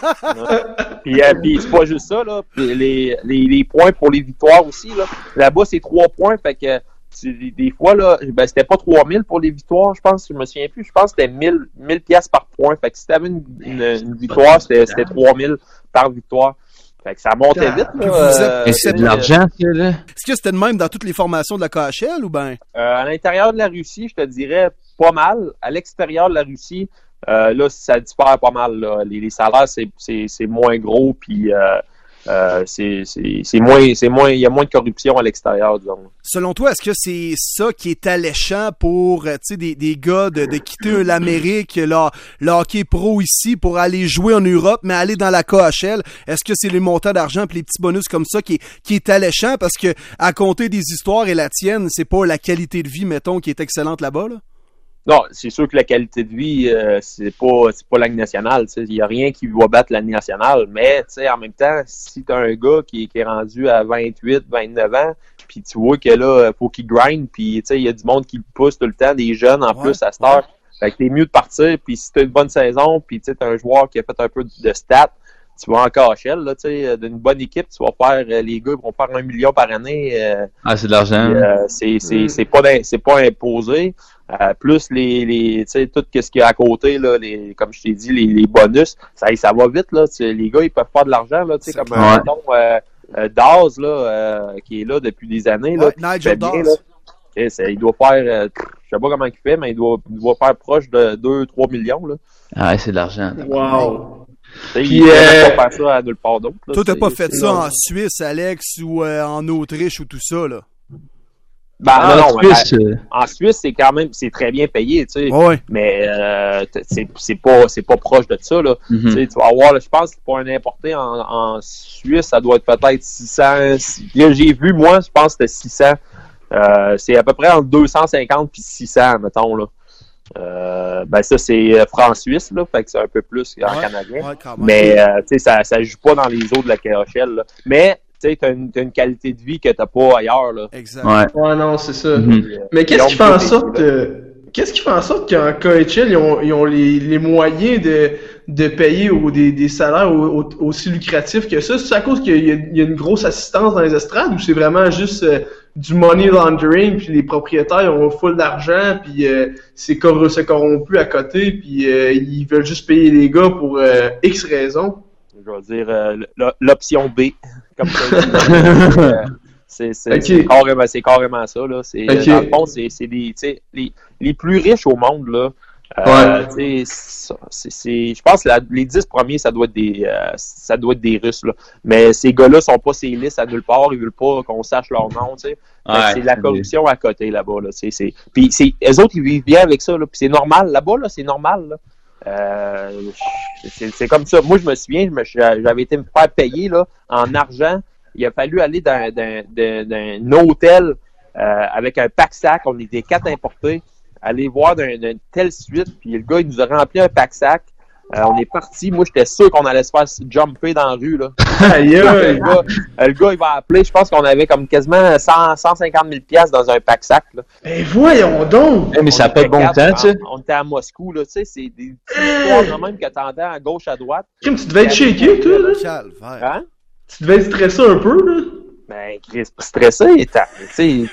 S5: Puis, euh, puis c'est pas juste ça, là. Puis les, les, les points pour les victoires aussi, là. Là-bas, c'est trois points, fait que tu- des, des fois, là, ben, c'était pas trois mille pour les victoires, je pense, je me souviens plus. Je pense que c'était mille, mille piastres par point. Fait que si t'avais une, une, une victoire, c'était, c'était trois mille par victoire. Fait que ça montait vite,
S2: Puis
S5: là.
S2: vous êtes-
S5: euh,
S4: Mais c'est de
S5: euh,
S4: l'argent, ça, là.
S2: Est-ce que c'était de même dans toutes les formations de la K H L ou ben?
S5: Euh, à l'intérieur de la Russie, je te dirais pas mal. À l'extérieur de la Russie, euh, là, ça diffère pas mal. Là. Les, les salaires, c'est, c'est, c'est moins gros, puis euh, euh, c'est, c'est, c'est moins, c'est moins, il y a moins de corruption à l'extérieur, disons.
S2: Selon toi, est-ce que c'est ça qui est alléchant pour euh, tu sais, des, des gars de, de quitter l'Amérique, le, le hockey pro ici pour aller jouer en Europe, mais aller dans la K H L? Est-ce que c'est les montants d'argent et les petits bonus comme ça qui est, qui est alléchant? Parce que à compter des histoires et la tienne, c'est pas la qualité de vie, mettons, qui est excellente là-bas, là?
S5: Non, c'est sûr que la qualité de vie, euh, c'est pas c'est pas la Ligue nationale. Il n'y a rien qui va battre la Ligue nationale. Mais en même temps, si tu as un gars qui, qui est rendu à vingt-huit, vingt-neuf ans, puis tu vois que là, faut qu'il grind, puis il y a du monde qui le pousse tout le temps, des jeunes en
S2: Ouais,
S5: plus à cette heure. Fait que t'es mieux de partir, puis si tu as une bonne saison, puis tu as un joueur qui a fait un peu de stats, tu vas en K H L, là, tu sais, d'une bonne équipe, tu vas faire, euh, les gars vont faire un million par année. Euh,
S4: Ah, c'est de l'argent.
S5: puis, euh, c'est c'est
S3: Mm.
S5: c'est pas d'im- c'est pas imposé. Euh, plus les les tu sais tout ce qu'il y a à côté là, les comme je t'ai dit les, les bonus, ça ça va vite là. Tu sais, les gars ils peuvent faire de l'argent là, tu sais
S2: C'est
S5: comme
S4: clair.
S5: un mettons, euh, euh, Daz là euh, qui est là depuis des années là.
S2: Ouais,
S5: qui fait
S2: Nigel
S5: bien,
S2: Dawes.
S5: là. Et c'est- il doit faire euh, je sais pas comment il fait mais il doit il doit faire proche de deux trois millions là.
S4: Ah, c'est de l'argent.
S3: Wow.
S5: Tu sais,
S3: Puis,
S5: il ne
S3: euh,
S5: pas faire ça à nulle part d'autre. là.
S2: Toi, t'as
S5: C'est-
S2: pas fait
S5: c'est-
S2: ça en Suisse, Alex, ou euh, en Autriche ou tout ça, là?
S5: Ben,
S4: Ah,
S5: non, non, mais,
S4: Suisse, euh,
S5: en Suisse, c'est quand même c'est très bien payé, tu sais.
S2: Ouais.
S5: Mais euh, t- c'est c'est pas c'est pas proche de ça là.
S4: mhm.
S5: Tu sais, tu vas avoir, là, je pense que pour un importé en, en Suisse, ça doit être peut-être six cents. Si- là, j'ai vu moi, je pense que c'était six cents. Euh, c'est à peu près entre deux cent cinquante puis six cents, mettons là. Euh, ben ça c'est euh, franc suisse là, fait que c'est un peu plus en
S2: Ouais,
S5: canadien.
S2: ouais, quand même.
S5: Mais euh, tu sais, ça ça joue pas dans les eaux de la K H L là. Mais tu sais, t'as une, t'as une qualité de vie que t'as pas ailleurs là.
S2: Exact.
S4: Ouais.
S3: Ouais, non, c'est ça.
S4: Mhm.
S5: Puis, euh,
S3: Mais qu'est-ce
S5: ils
S3: qui
S5: ont
S3: fait en
S5: des-
S3: sorte que qu'est-ce qui fait en sorte qu'en K H L ils ont, ils ont les, les moyens de, de payer au, des, des salaires au- au- aussi lucratifs que ça? C'est à cause qu'il y a, il y a une grosse assistance dans les estrades ou c'est vraiment juste euh, du money laundering puis les propriétaires ont full d'argent puis euh, c'est, cor- c'est corrompu à côté puis euh, ils veulent juste payer les gars pour euh, X raisons?
S5: Je vais dire euh, l- l'option B, comme ça. Euh, c'est c'est
S3: Ok.
S5: c'est carrément, c'est carrément ça là. C'est
S3: Ok.
S5: dans le fond, c'est c'est des, tu sais, les les plus riches au monde là. Euh, tu sais, ça, c'est c'est, je pense que la- les dix premiers, ça doit être des, euh, ça doit être des Russes là. Mais ces gars-là sont pas ces listes à nulle part. Ils veulent pas qu'on sache leur nom, tu sais. Fait que
S4: Ouais,
S5: c'est de la
S4: c'est-
S5: corruption à côté là-bas là. C'est c'est, puis c'est, les autres ils vivent bien avec ça là. Puis c'est normal là-bas là, c'est normal là. Euh, c'est, c'est comme ça. Moi, je me souviens, je me, j'avais été me faire payer là, en argent. Il a fallu aller dans, dans, dans, dans un hôtel euh, avec un pack-sac. On était quatre importés. Aller voir d'une d'un telle suite. Puis le gars, il nous a rempli un pack-sac. Euh, on est parti. Moi, j'étais sûr qu'on allait se faire jumper dans la rue. Là.
S3: Aïe,
S5: le,
S3: aïe.
S5: gars, le gars, il va appeler. Je pense qu'on avait comme quasiment cent, cent cinquante mille piastres dans un pack-sac. Là.
S3: Ben voyons donc!
S4: Eh, mais ça
S5: On
S4: n'a pas de
S5: était
S4: bon
S5: quatre,
S4: temps, tu sais.
S5: On, on était à Moscou, là, tu sais, c'est des petites histoires quand même que t'entends à gauche, à droite.
S3: Crime, tu devais être shaké, toi, là?
S2: Calvaire.
S5: Hein?
S3: Tu devais être stressé un peu, là?
S5: Ben, Chris, stressé, t'as- tu sais,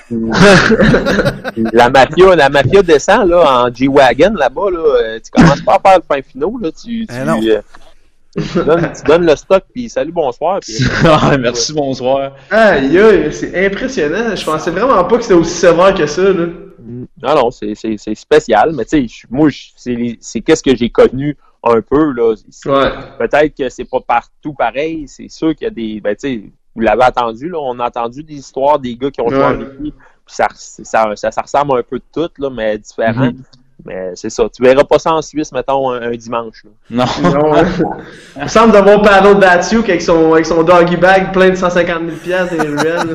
S5: la mafia, la mafia descend, là, en G-Wagon, là-bas, là, euh, tu commences pas à faire le pain finaux, là, tu, tu,
S2: Eh non.
S5: euh, tu, donnes, tu donnes le stock, puis salut, bonsoir, puis
S4: Ah, merci, bonsoir.
S3: Aïe, aïe, c'est impressionnant. Je pensais vraiment pas que c'était aussi sévère que ça, là.
S5: non, non, c'est, c'est, c'est spécial, mais tu sais, je- moi, je- c'est, les- c'est qu'est-ce que j'ai connu un peu, là. C'est-
S3: Ouais.
S5: Peut-être que c'est pas partout pareil, c'est sûr qu'il y a des, ben, tu sais, vous l'avez entendu, là, on a entendu des histoires des gars qui ont joué en Russie, puis ça, ça, ça, ça ressemble un peu de tout, là, mais différent. Mm-hmm. Mais c'est ça, tu verras pas ça en Suisse, mettons, un, un dimanche. Là.
S4: Non.
S3: non hein. Il me semble d'avoir Pavel Datsyuk avec son, avec son doggy bag plein de cent cinquante mille piastres dans les ruelles.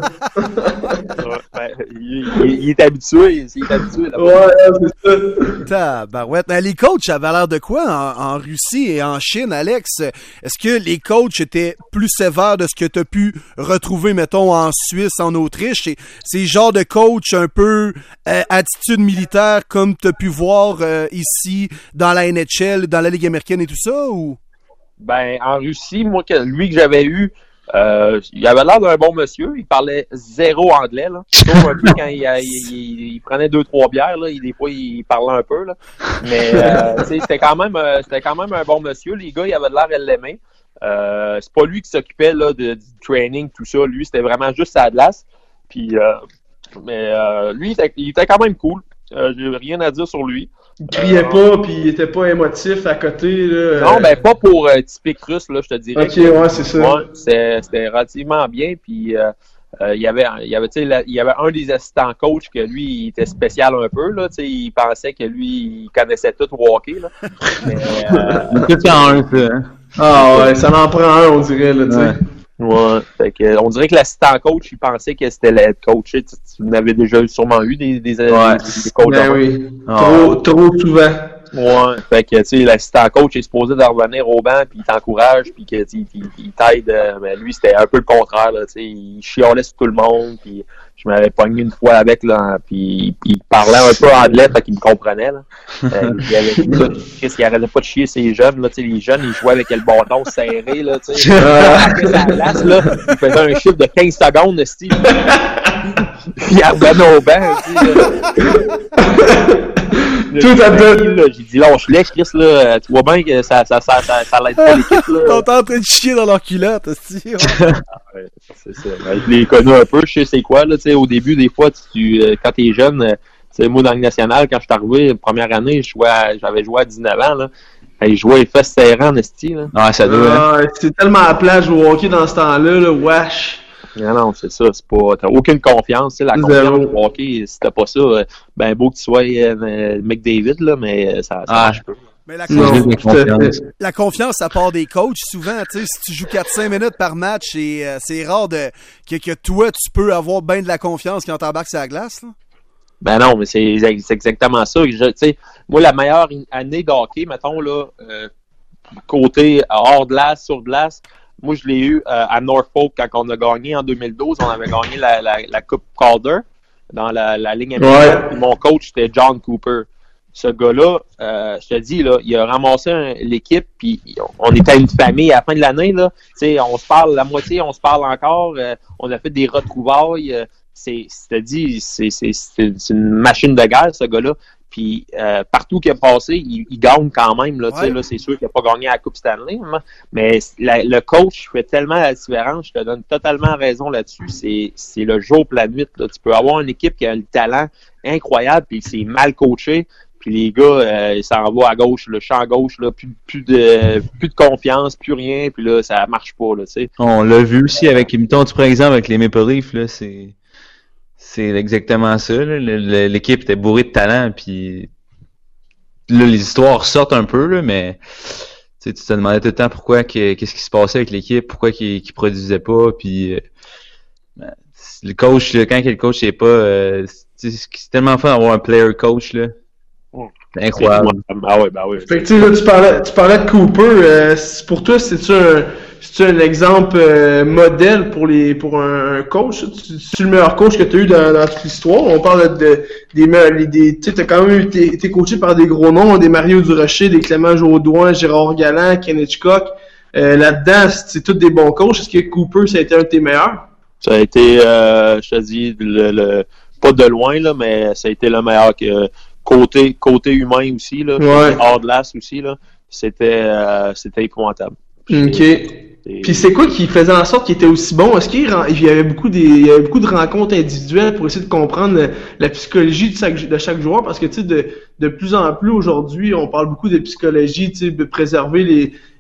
S5: ouais, ben, il, il, il est habitué, il est habitué. Là-bas.
S3: Ouais, c'est ça.
S2: Tabarouette. Ben, les coachs avaient l'air de quoi en, en Russie et en Chine, Alex? Est-ce que les coachs étaient plus sévères de ce que tu as pu retrouver, mettons, en Suisse, en Autriche? C'est, c'est genre de coach un peu euh, attitude militaire comme tu as pu voir Euh, ici dans la N H L, dans la Ligue américaine et tout ça, ou?
S5: Ben, en Russie, moi, que, lui que j'avais eu, euh, il avait l'air d'un bon monsieur. Il parlait zéro anglais, là. Sauf un peu quand il, il, il, il prenait deux, trois bières, là. Il, des fois, il parlait un peu, là. Mais, euh, tu sais, c'était quand même, euh, c'était quand même un bon monsieur. Les gars, il avait l'air de l'aimer. Euh, c'est pas lui qui s'occupait, là, de, du training, tout ça. Lui, c'était vraiment juste sa glace. Puis, euh, mais, euh, lui, il était, il était quand même cool. Euh, j'ai rien à dire sur lui.
S3: Il criait euh, pas, puis il était pas émotif à côté. Là.
S5: Non, ben pas pour euh, typique russe, là, je te dirais.
S3: Ok, ouais, c'est ça.
S5: Ouais, c'était, c'était relativement bien, puis euh, euh, il y avait, il y avait, tu sais, il y avait un des assistants coach que lui, il était spécial un peu, là, tu sais, il pensait que lui, il connaissait tout au hockey, là. Mais, euh,
S4: tout en un, ça, hein?
S3: Ah ouais, ça en prend un, on dirait, là, tu sais.
S5: Ouais. Ouais, fait que, on dirait que l'assistant coach, il pensait que c'était le head coach. Tu, tu n'avais déjà sûrement eu des, des,
S3: ouais.
S5: des, des coachs.
S3: Ben oui, trop, trop souvent.
S5: Ouais, fait que, tu sais, l'assistant coach est supposé de revenir au banc, puis il t'encourage, puis que, il, il, il t'aide. Euh, mais lui, c'était un peu le contraire, là, tu sais, il chialait sur tout le monde, puis je m'avais pogné une fois avec, là, puis il parlait un peu anglais, fait qu'il me comprenait, là. Euh, il avait dit, là, Chris, il arrêtait pas de chier ses jeunes, là, tu sais, les jeunes, ils jouaient avec le bâton serré, là, tu sais. Après sa place, là, il faisait un chiffre de quinze secondes, de style. Il revenait au banc, tu sais. Tout à fait. J'ai dit, lâche-les, Chris, là. Tu vois bien que ça, ça, ça, ça, ça l'aide pas l'équipe, là.
S2: Ils sont en train de chier dans leur culotte, aussi.
S5: Ouais, c'est ça. Je les connais un peu, je sais c'est quoi, là, tu sais. Au début, des fois, tu, quand t'es jeune, tu sais, moi, dans le national, quand je suis arrivé, première année, je jouais à, j'avais joué à dix-neuf ans, là. Je jouais les fesses serrants, en esti, là.
S4: Ah, ça doit,
S3: ah, hein. C'est tellement à la plage au hockey dans ce temps-là, là, wesh.
S5: Non, non, c'est ça, c'est pas. T'as aucune confiance, tu sais, la confiance du hockey, si t'as pas ça, ben beau que tu sois euh, McDavid, là, mais ça, ça
S4: ah.
S5: marche pas.
S2: Mais la confiance, la confiance, ça part des coachs, souvent, tu sais, si tu joues quatre cinq minutes par match, c'est, euh, c'est rare de, que, que toi, tu peux avoir bien de la confiance quand t'embarques sur la glace, là.
S5: Ben non, mais c'est, c'est exactement ça. Tu sais, moi, la meilleure année de hockey, mettons, là, euh, côté hors glace, sur glace, moi, je l'ai eu euh, à Norfolk quand on a gagné en deux mille douze. On avait gagné la, la, la Coupe Calder dans la, la ligne américaine. Ouais. Mon coach, c'était John Cooper. Ce gars-là, euh, je te dis, là, il a ramassé un, l'équipe, puis on était une famille à la fin de l'année. Là, t'sais, on se parle la moitié, on se parle encore. Euh, on a fait des retrouvailles. Euh, c'est, je te dis, c'est, c'est, c'est, c'est une machine de guerre, ce gars-là. Puis euh, partout qu'il a passé, il, il gagne quand même. Là, ouais. Là, c'est sûr qu'il n'a pas gagné à la Coupe Stanley. Mais la, le coach fait tellement la différence. Je te donne totalement raison là-dessus. C'est, c'est le jour pour la nuit. Là. Tu peux avoir une équipe qui a le talent incroyable, puis c'est mal coaché. Puis les gars, euh, ils s'en vont à gauche, le champ gauche, là, plus, plus de plus de confiance, plus rien. Puis là, ça marche pas. Là,
S4: on l'a vu aussi avec, mettons, tu prends exemple avec les Maple Leafs, là, c'est... C'est exactement ça. Là. Le, le, l'équipe était bourrée de talent, puis là, les histoires sortent un peu, là, mais tu te demandais tout le temps pourquoi, que, qu'est-ce qui se passait avec l'équipe, pourquoi qu'ils ne produisaient pas, puis euh, le coach, là, quand le coach n'est pas... Euh, c'est, c'est tellement fun d'avoir un player coach, là. C'est incroyable.
S5: Ah ouais, bah oui.
S3: Fait que tu sais, là, tu parlais, tu parlais de Cooper. Euh, pour toi, c'est-tu un, c'est-tu un exemple euh, modèle pour les pour un coach? C'est le meilleur coach que tu as eu dans, dans toute l'histoire? On parle de des des, des tu sais, t'as quand même été, été coaché par des gros noms, des Mario Durocher, des Clément Jaudoin, Gérard Galland, Ken Hitchcock. Euh, là-dedans, c'est tous des bons coachs. Est-ce que Cooper, ça a été un de tes meilleurs?
S5: Ça a été, euh, je te dis, le, le pas de loin, là, mais ça a été le meilleur que côté côté humain aussi, là,
S3: ouais.
S5: Hors glace aussi, là, c'était euh, c'était épouvantable.
S3: OK. Et... Puis c'est quoi qui faisait en sorte qu'il était aussi bon? Est-ce qu'il y avait beaucoup des il y avait beaucoup de rencontres individuelles pour essayer de comprendre la psychologie de chaque, de chaque joueur? Parce que tu sais, de, de plus en plus aujourd'hui, on parle beaucoup de psychologie, tu sais, de préserver les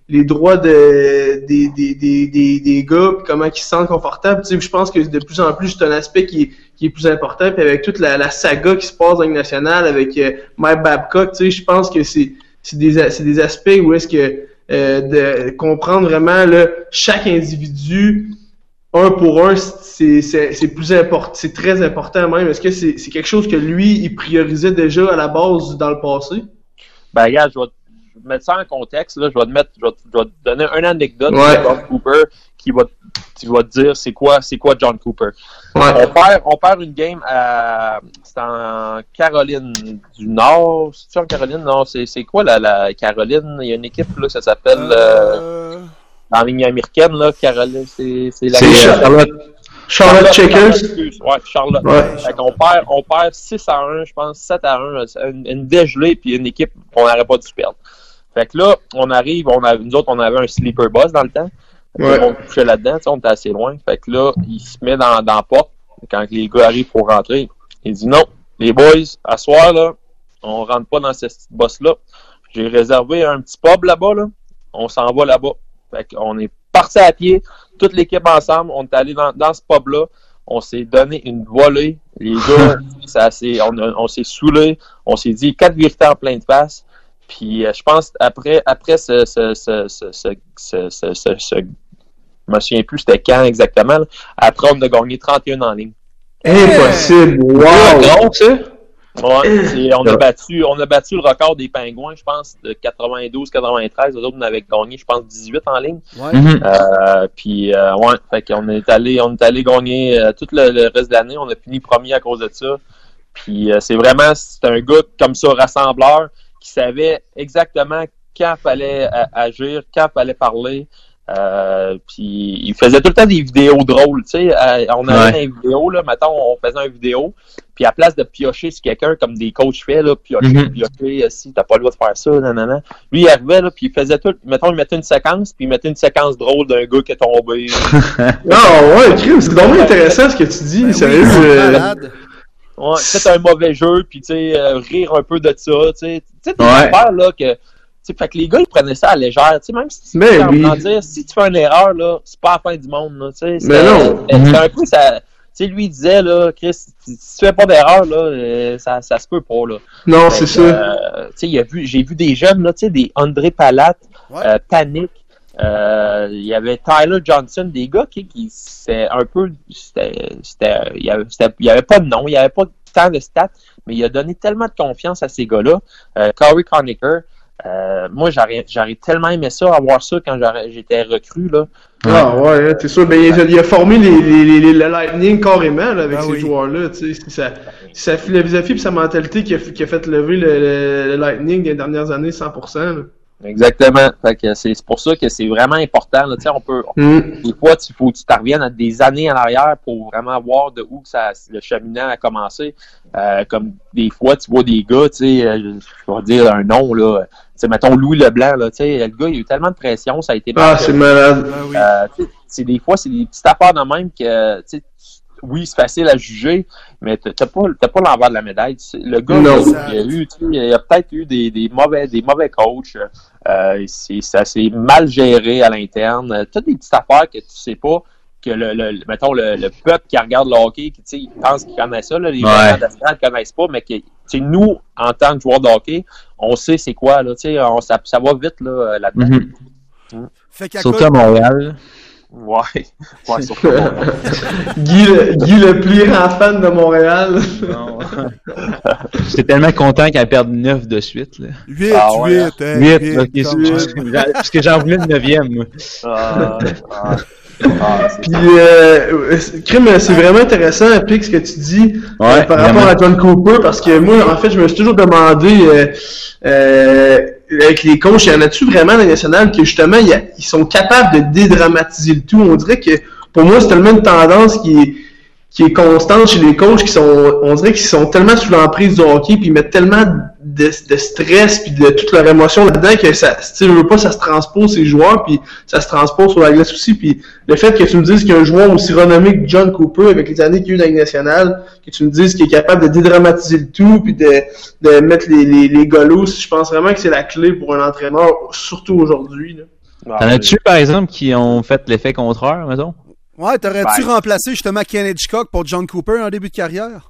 S3: les droits de, des, des, des, des, des gars, puis comment ils se sentent confortables. Tu sais, je pense que de plus en plus, c'est un aspect qui est, qui est plus important. Puis avec toute la, la saga qui se passe dans la Ligue nationale, avec euh, Mike Babcock, tu sais, je pense que c'est, c'est, des, c'est des aspects où est-ce que euh, de comprendre vraiment là, chaque individu, un pour un, c'est, c'est, c'est plus important, c'est très important même. Est-ce que c'est, c'est quelque chose que lui, il priorisait déjà à la base dans le passé?
S5: Ben, regarde, je vais te mettre ça en contexte, là. Je vais te mettre, je vais te, je vais te donner une anecdote
S3: ouais.
S5: de John Cooper qui va, qui va te dire c'est quoi, c'est quoi John Cooper.
S3: Ouais.
S5: On perd, on perd une game à, c'est en Caroline du Nord. C'est-tu en Caroline? Non, c'est, c'est quoi la, la Caroline? Il y a une équipe, là, ça s'appelle, euh... euh... dans la ligne américaine, là, Caroline, c'est, c'est la
S3: c'est Charlotte. Charlotte Checkers.
S5: Ouais, Charlotte.
S3: Ouais.
S5: Fait qu'on perd, on perd six à un, je pense, sept à un, une, une dégelée, puis une équipe qu'on n'aurait pas dû perdre. Fait que là, on arrive, on a, nous autres, on avait un sleeper boss dans le temps.
S3: Ouais.
S5: On couchait là-dedans, on était assez loin. Fait que là, il se met dans, dans la porte. Quand les gars arrivent pour rentrer, il dit non, les boys, à soir, là, on rentre pas dans ce petit boss-là. J'ai réservé un petit pub là-bas, là. On s'en va là-bas. Fait qu'on est parti à pied, toute l'équipe ensemble, on est allé dans, dans ce pub-là, on s'est donné une volée, les gars, ça s'est, on, on s'est saoulés, on s'est dit quatre vérités en pleine face, puis euh, je pense après après ce ce ce ce ce ce, ce, ce, ce je me souviens plus c'était quand exactement, là. Après on a gagné trente et un en ligne.
S3: Impossible, wow!
S4: Gros, tu sais?
S5: Ouais, c'est, on a battu, on a battu le record des Pingouins, je pense, de quatre-vingt-douze quatre-vingt-treize. Les autres, on avait gagné, je pense, dix-huit en ligne.
S2: Ouais.
S4: Mm-hmm.
S5: Euh, puis, euh, ouais, fait qu'on est allé, on est allé gagner euh, tout le, le reste de l'année. On a fini premier à cause de ça. Puis, euh, c'est vraiment, c'est un gars comme ça, rassembleur, qui savait exactement quand fallait euh, agir, quand fallait parler. Euh, puis il faisait tout le temps des vidéos drôles, tu sais, euh, on avait
S4: ouais.
S5: une vidéo là, mettons on faisait une vidéo, puis à place de piocher sur quelqu'un comme des coachs fait là, piocher, mm-hmm. piocher, si t'as pas le droit de faire ça, nanana. Lui il arrivait là, puis il faisait tout, mettons il mettait une séquence, puis il mettait une séquence drôle d'un gars qui est tombé.
S3: Non, ouais, crime, c'est vraiment intéressant ce que tu dis, ben sérieux.
S2: Oui,
S3: euh...
S2: malade.
S5: Ouais, c'est un mauvais jeu, puis tu sais, euh, rire un peu de ça, tu sais, tu sais, des
S4: ouais.
S5: affaires là que T'sais, fait que les gars, ils prenaient ça à la légère. T'sais, même si tu
S3: ben oui.
S5: dire, si tu fais une erreur, là, c'est pas la fin du monde. Là, t'sais, c'est,
S3: mais non.
S5: C'est, c'est un peu ça. T'sais, lui, il disait, là, Chris, si tu fais pas d'erreur, là, euh, ça, ça se peut pas. Là.
S3: Non,
S5: fait
S3: c'est
S5: que,
S3: ça.
S5: Euh, il a vu, j'ai vu des jeunes, là, des André Palat, ouais. euh, Panic. Euh, il y avait Tyler Johnson, des gars qui, qui c'était un peu. C'était, c'était, il y avait, c'était, il y avait pas de nom, il y avait pas tant de stats, mais il a donné tellement de confiance à ces gars-là. Euh, Corey Conacher. Euh, moi, j'aurais, j'aurais tellement aimé ça, avoir ça quand j'étais recrue, là.
S3: Ah ouais, t'es sûr. Ben, il, a, il a formé les, les, les, les, le Lightning carrément là, avec ben ces oui. joueurs-là. Tu sais, c'est sa, sa philosophie et sa mentalité qui a, qui a fait lever le, le, le Lightning les dernières années cent pour cent. Là.
S5: Exactement. Fait que c'est, c'est pour ça que c'est vraiment important. Là. Tu sais, on peut, mm. Des fois, il faut que tu t'en reviennes à des années en arrière pour vraiment voir de où ça, le cheminement a commencé. Euh, comme des fois, tu vois des gars, tu sais, je vais dire un nom, là. Tu sais, mettons Louis Leblanc, là, tu sais, le gars, il a eu tellement de pression, ça a été...
S3: Ah, c'est malade.
S5: Euh, tu sais, c'est des fois, c'est des petites affaires de même que, tu sais, oui, c'est facile à juger, mais t'as pas, t'as pas l'envers de la médaille. Le gars,
S3: non.
S5: Là, il a eu, tu sais, il a peut-être eu des, des mauvais, des mauvais coachs, euh, c'est, ça s'est mal géré à l'interne. Toutes des petites affaires que tu sais pas, que le, le, mettons, le, le peuple qui regarde le hockey, qui, tu sais, il pense qu'il connaît ça, là, les gens
S4: ouais.
S5: ne connaissent pas, mais que, tu sais, nous, en tant que joueurs de hockey, on sait c'est quoi, là, tu sais, on, ça, ça va vite, là, là-dedans.
S4: Mm-hmm.
S5: Mm.
S2: Fait qu'à
S4: surtout à Montréal.
S5: Ouais, ouais, surtout à Montréal.
S3: Guy, le, Guy le plus grand fan de Montréal.
S4: Non. J'étais tellement content qu'elle perde neuf de suite, là.
S2: huit,
S5: ah, ouais,
S2: huit, hein,
S4: huit,
S2: huit,
S4: ok, c'est parce que j'en voulais une neuvième, moi.
S5: Ah, ah.
S3: Ah, puis, euh, Crime, c'est vraiment intéressant, Pic, ce que tu dis
S4: ouais,
S3: euh, par
S4: vraiment.
S3: rapport à John Cooper, parce que moi, en fait, je me suis toujours demandé, euh, euh, avec les coachs, il y en a-tu vraiment dans les nationales que justement, il y a, ils sont capables de dédramatiser le tout? On dirait que, pour moi, c'est tellement une tendance qui est, qui est constante chez les coachs qui sont, on dirait qu'ils sont tellement sous l'emprise du hockey, puis ils mettent tellement de, de stress puis de toute leur émotion là-dedans que ça, si tu veux pas, ça se transpose ces joueurs, puis ça se transpose sur la glace aussi. Puis le fait que tu me dises qu'il y a un joueur aussi renommé que John Cooper avec les années qu'il y a eu dans la Ligue nationale, que tu me dises qu'il est capable de dédramatiser le tout puis de, de mettre les, les, les golos, je pense vraiment que c'est la clé pour un entraîneur, surtout aujourd'hui, là.
S5: Non,
S4: T'en as-tu, par exemple, qui ont fait l'effet contraire, mettons?
S2: Ouais, t'aurais-tu
S5: Ben,
S2: remplacé justement Ken Hitchcock pour John Cooper en début de carrière?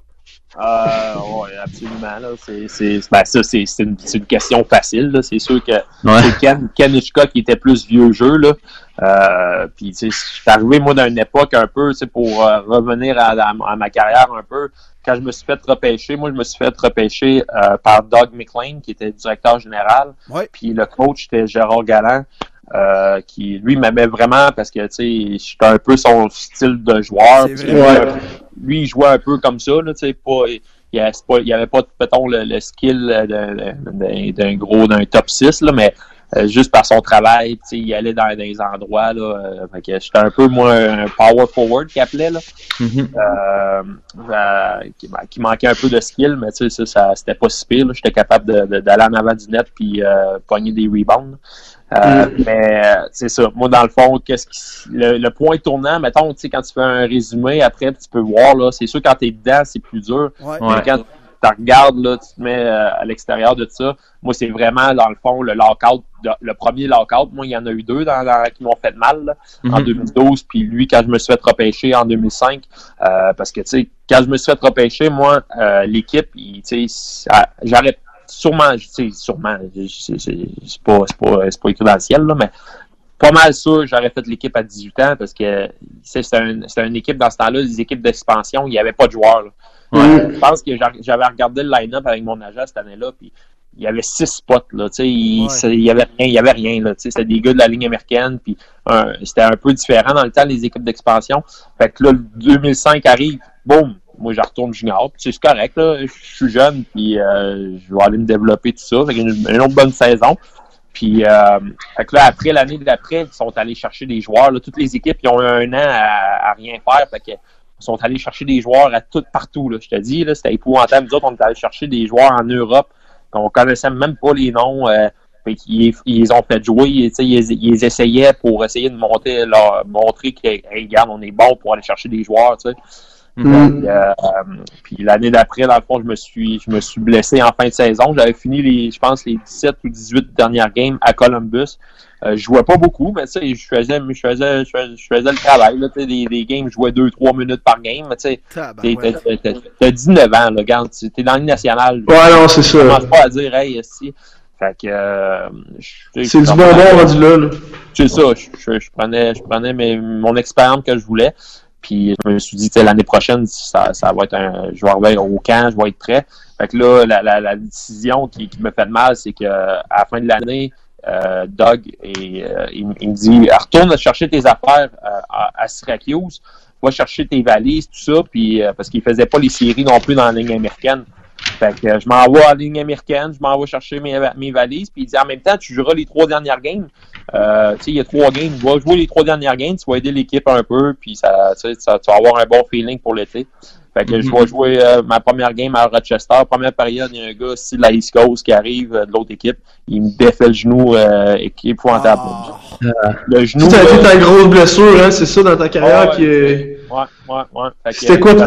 S5: Euh, ouais, absolument. Là. C'est, c'est, ben, ça, c'est, c'est, une, c'est une question facile. Là. C'est sûr que
S4: Ouais.
S5: c'est Ken, Ken Hitchcock qui était plus vieux jeu. Là. Euh, puis, tu sais, je suis arrivé, moi, d'une époque un peu, tu sais, pour euh, revenir à, à, à ma carrière un peu. Quand je me suis fait repêcher, moi, je me suis fait repêcher euh, par Doug McLean, qui était directeur général.
S2: Ouais.
S5: Puis le coach, c'était Gérard Galland. Euh, qui lui m'aimait vraiment parce que tu sais j'étais un peu son style de joueur.
S2: C'est
S5: Lui,
S2: vrai.
S3: Ouais.
S5: lui il jouait un peu comme ça là, tu sais pas il y avait pas il y avait pas mettons le, le skill d'un, d'un, d'un gros d'un top six là, mais euh, juste par son travail, tu sais il allait dans des endroits là, euh, fait que j'étais un peu moi un power forward qu'il appelait là.
S4: Mm-hmm.
S5: Euh, euh, qui, qui manquait un peu de skill, mais tu sais ça, ça c'était pas si pire là. J'étais capable de, de, d'aller en avant du net puis euh, pogner des rebounds. Euh, mm. Mais c'est ça. Moi, dans le fond, qu'est-ce qui, le, le point tournant, mettons, tu sais, quand tu fais un résumé, après, tu peux voir, là, c'est sûr, quand t'es dedans, c'est plus dur.
S2: Ouais.
S5: Mais quand tu regardes, là, tu te mets euh, à l'extérieur de ça. Moi, c'est vraiment, dans le fond, le lockout, le premier lockout. Moi, il y en a eu deux dans, dans, qui m'ont fait mal, là, mm-hmm. en deux mille douze, puis lui, quand je me suis fait repêcher en deux mille cinq. Euh, parce que, tu sais, quand je me suis fait repêcher, moi, euh, l'équipe, tu sais, j'arrête. Sûrement, tu sais, sûrement, c'est, c'est, c'est, pas, c'est, pas, c'est pas écrit dans le ciel, là, mais pas mal sûr, j'aurais fait l'équipe à dix-huit ans parce que c'est un, c'est une équipe dans ce temps-là, des équipes d'expansion, il n'y avait pas de joueurs. Là. Ouais. Euh, je pense que j'avais regardé le line-up avec mon agent cette année-là, puis il y avait six spots, là, tu sais, il, ouais. il y avait rien, il y avait rien, là, tu sais, c'était des gars de la ligne américaine, puis un, c'était un peu différent dans le temps, les équipes d'expansion. Fait que là, le deux mille cinq arrive, boum! Moi, je retourne junior. Puis c'est correct, là. Je suis jeune, puis euh, je vais aller me développer tout ça. Fait une, une autre bonne saison. Puis, euh, fait que là, après, l'année d'après, ils sont allés chercher des joueurs. Là. Toutes les équipes, ils ont eu un an à, à rien faire. Fait que, ils sont allés chercher des joueurs à tout partout, là. Je te dis, là, c'était épouvantable. Nous autres, on est allés chercher des joueurs en Europe qu'on connaissait même pas les noms. Euh, fait qu'ils ils les ont fait jouer. Ils, ils, ils les essayaient pour essayer de monter, leur, montrer que, hey, regarde, on est bon pour aller chercher des joueurs, tu sais. Mm-hmm. Puis, euh, puis l'année d'après, dans le fond, je me suis je me suis blessé en fin de saison. J'avais fini les, je pense, les dix-sept ou dix-huit dernières games à Columbus. Euh, je jouais pas beaucoup, mais tu sais, je faisais, je faisais, je faisais, je faisais le travail. Là, tu sais, des, des games, je jouais deux, trois minutes par game. Mais tu sais, t'as, t'as, t'as dix-neuf ans, là, regarde, t'es dans la Ligue nationale.
S3: Ouais, non, c'est ça.
S5: Je commence pas à dire, hey, si. Fait que, euh, je,
S3: c'est du bonbon rendu là, là.
S5: C'est ça. Je, je, je prenais, je prenais mes, mon expérience que je voulais. Puis je me suis dit, l'année prochaine, ça, ça va être un. Je vais arriver au camp, je vais être prêt. Fait que là, la, la, la décision qui, qui me fait mal, c'est que à la fin de l'année, euh, Doug et, euh, il, il me dit retourne chercher tes affaires euh, à, à Syracuse, va chercher tes valises, tout ça, puis euh, parce qu'il faisait pas les séries non plus dans la ligne américaine. Fait que euh, je m'en vais à la ligne américaine, je m'en vais chercher mes, mes valises, puis il dit en même temps, tu joueras les trois dernières games. Euh, tu sais, il y a trois games, tu vas jouer les trois dernières games, tu vas aider l'équipe un peu, puis ça, ça, ça, tu vas avoir un bon feeling pour l'été. Fait que mm-hmm. je vais jouer euh, ma première game à Rochester. Première période, il y a un gars aussi de la East Coast qui arrive euh, de l'autre équipe. Il me défait le genou euh, épouvantable. Oh. Le genou.
S3: Tu as été ta grosse blessure, hein, c'est ça, dans ta carrière
S5: ouais,
S3: qui est.
S5: Ouais, ouais, ouais. Fait que,
S3: C'était quoi
S5: euh,
S3: ta...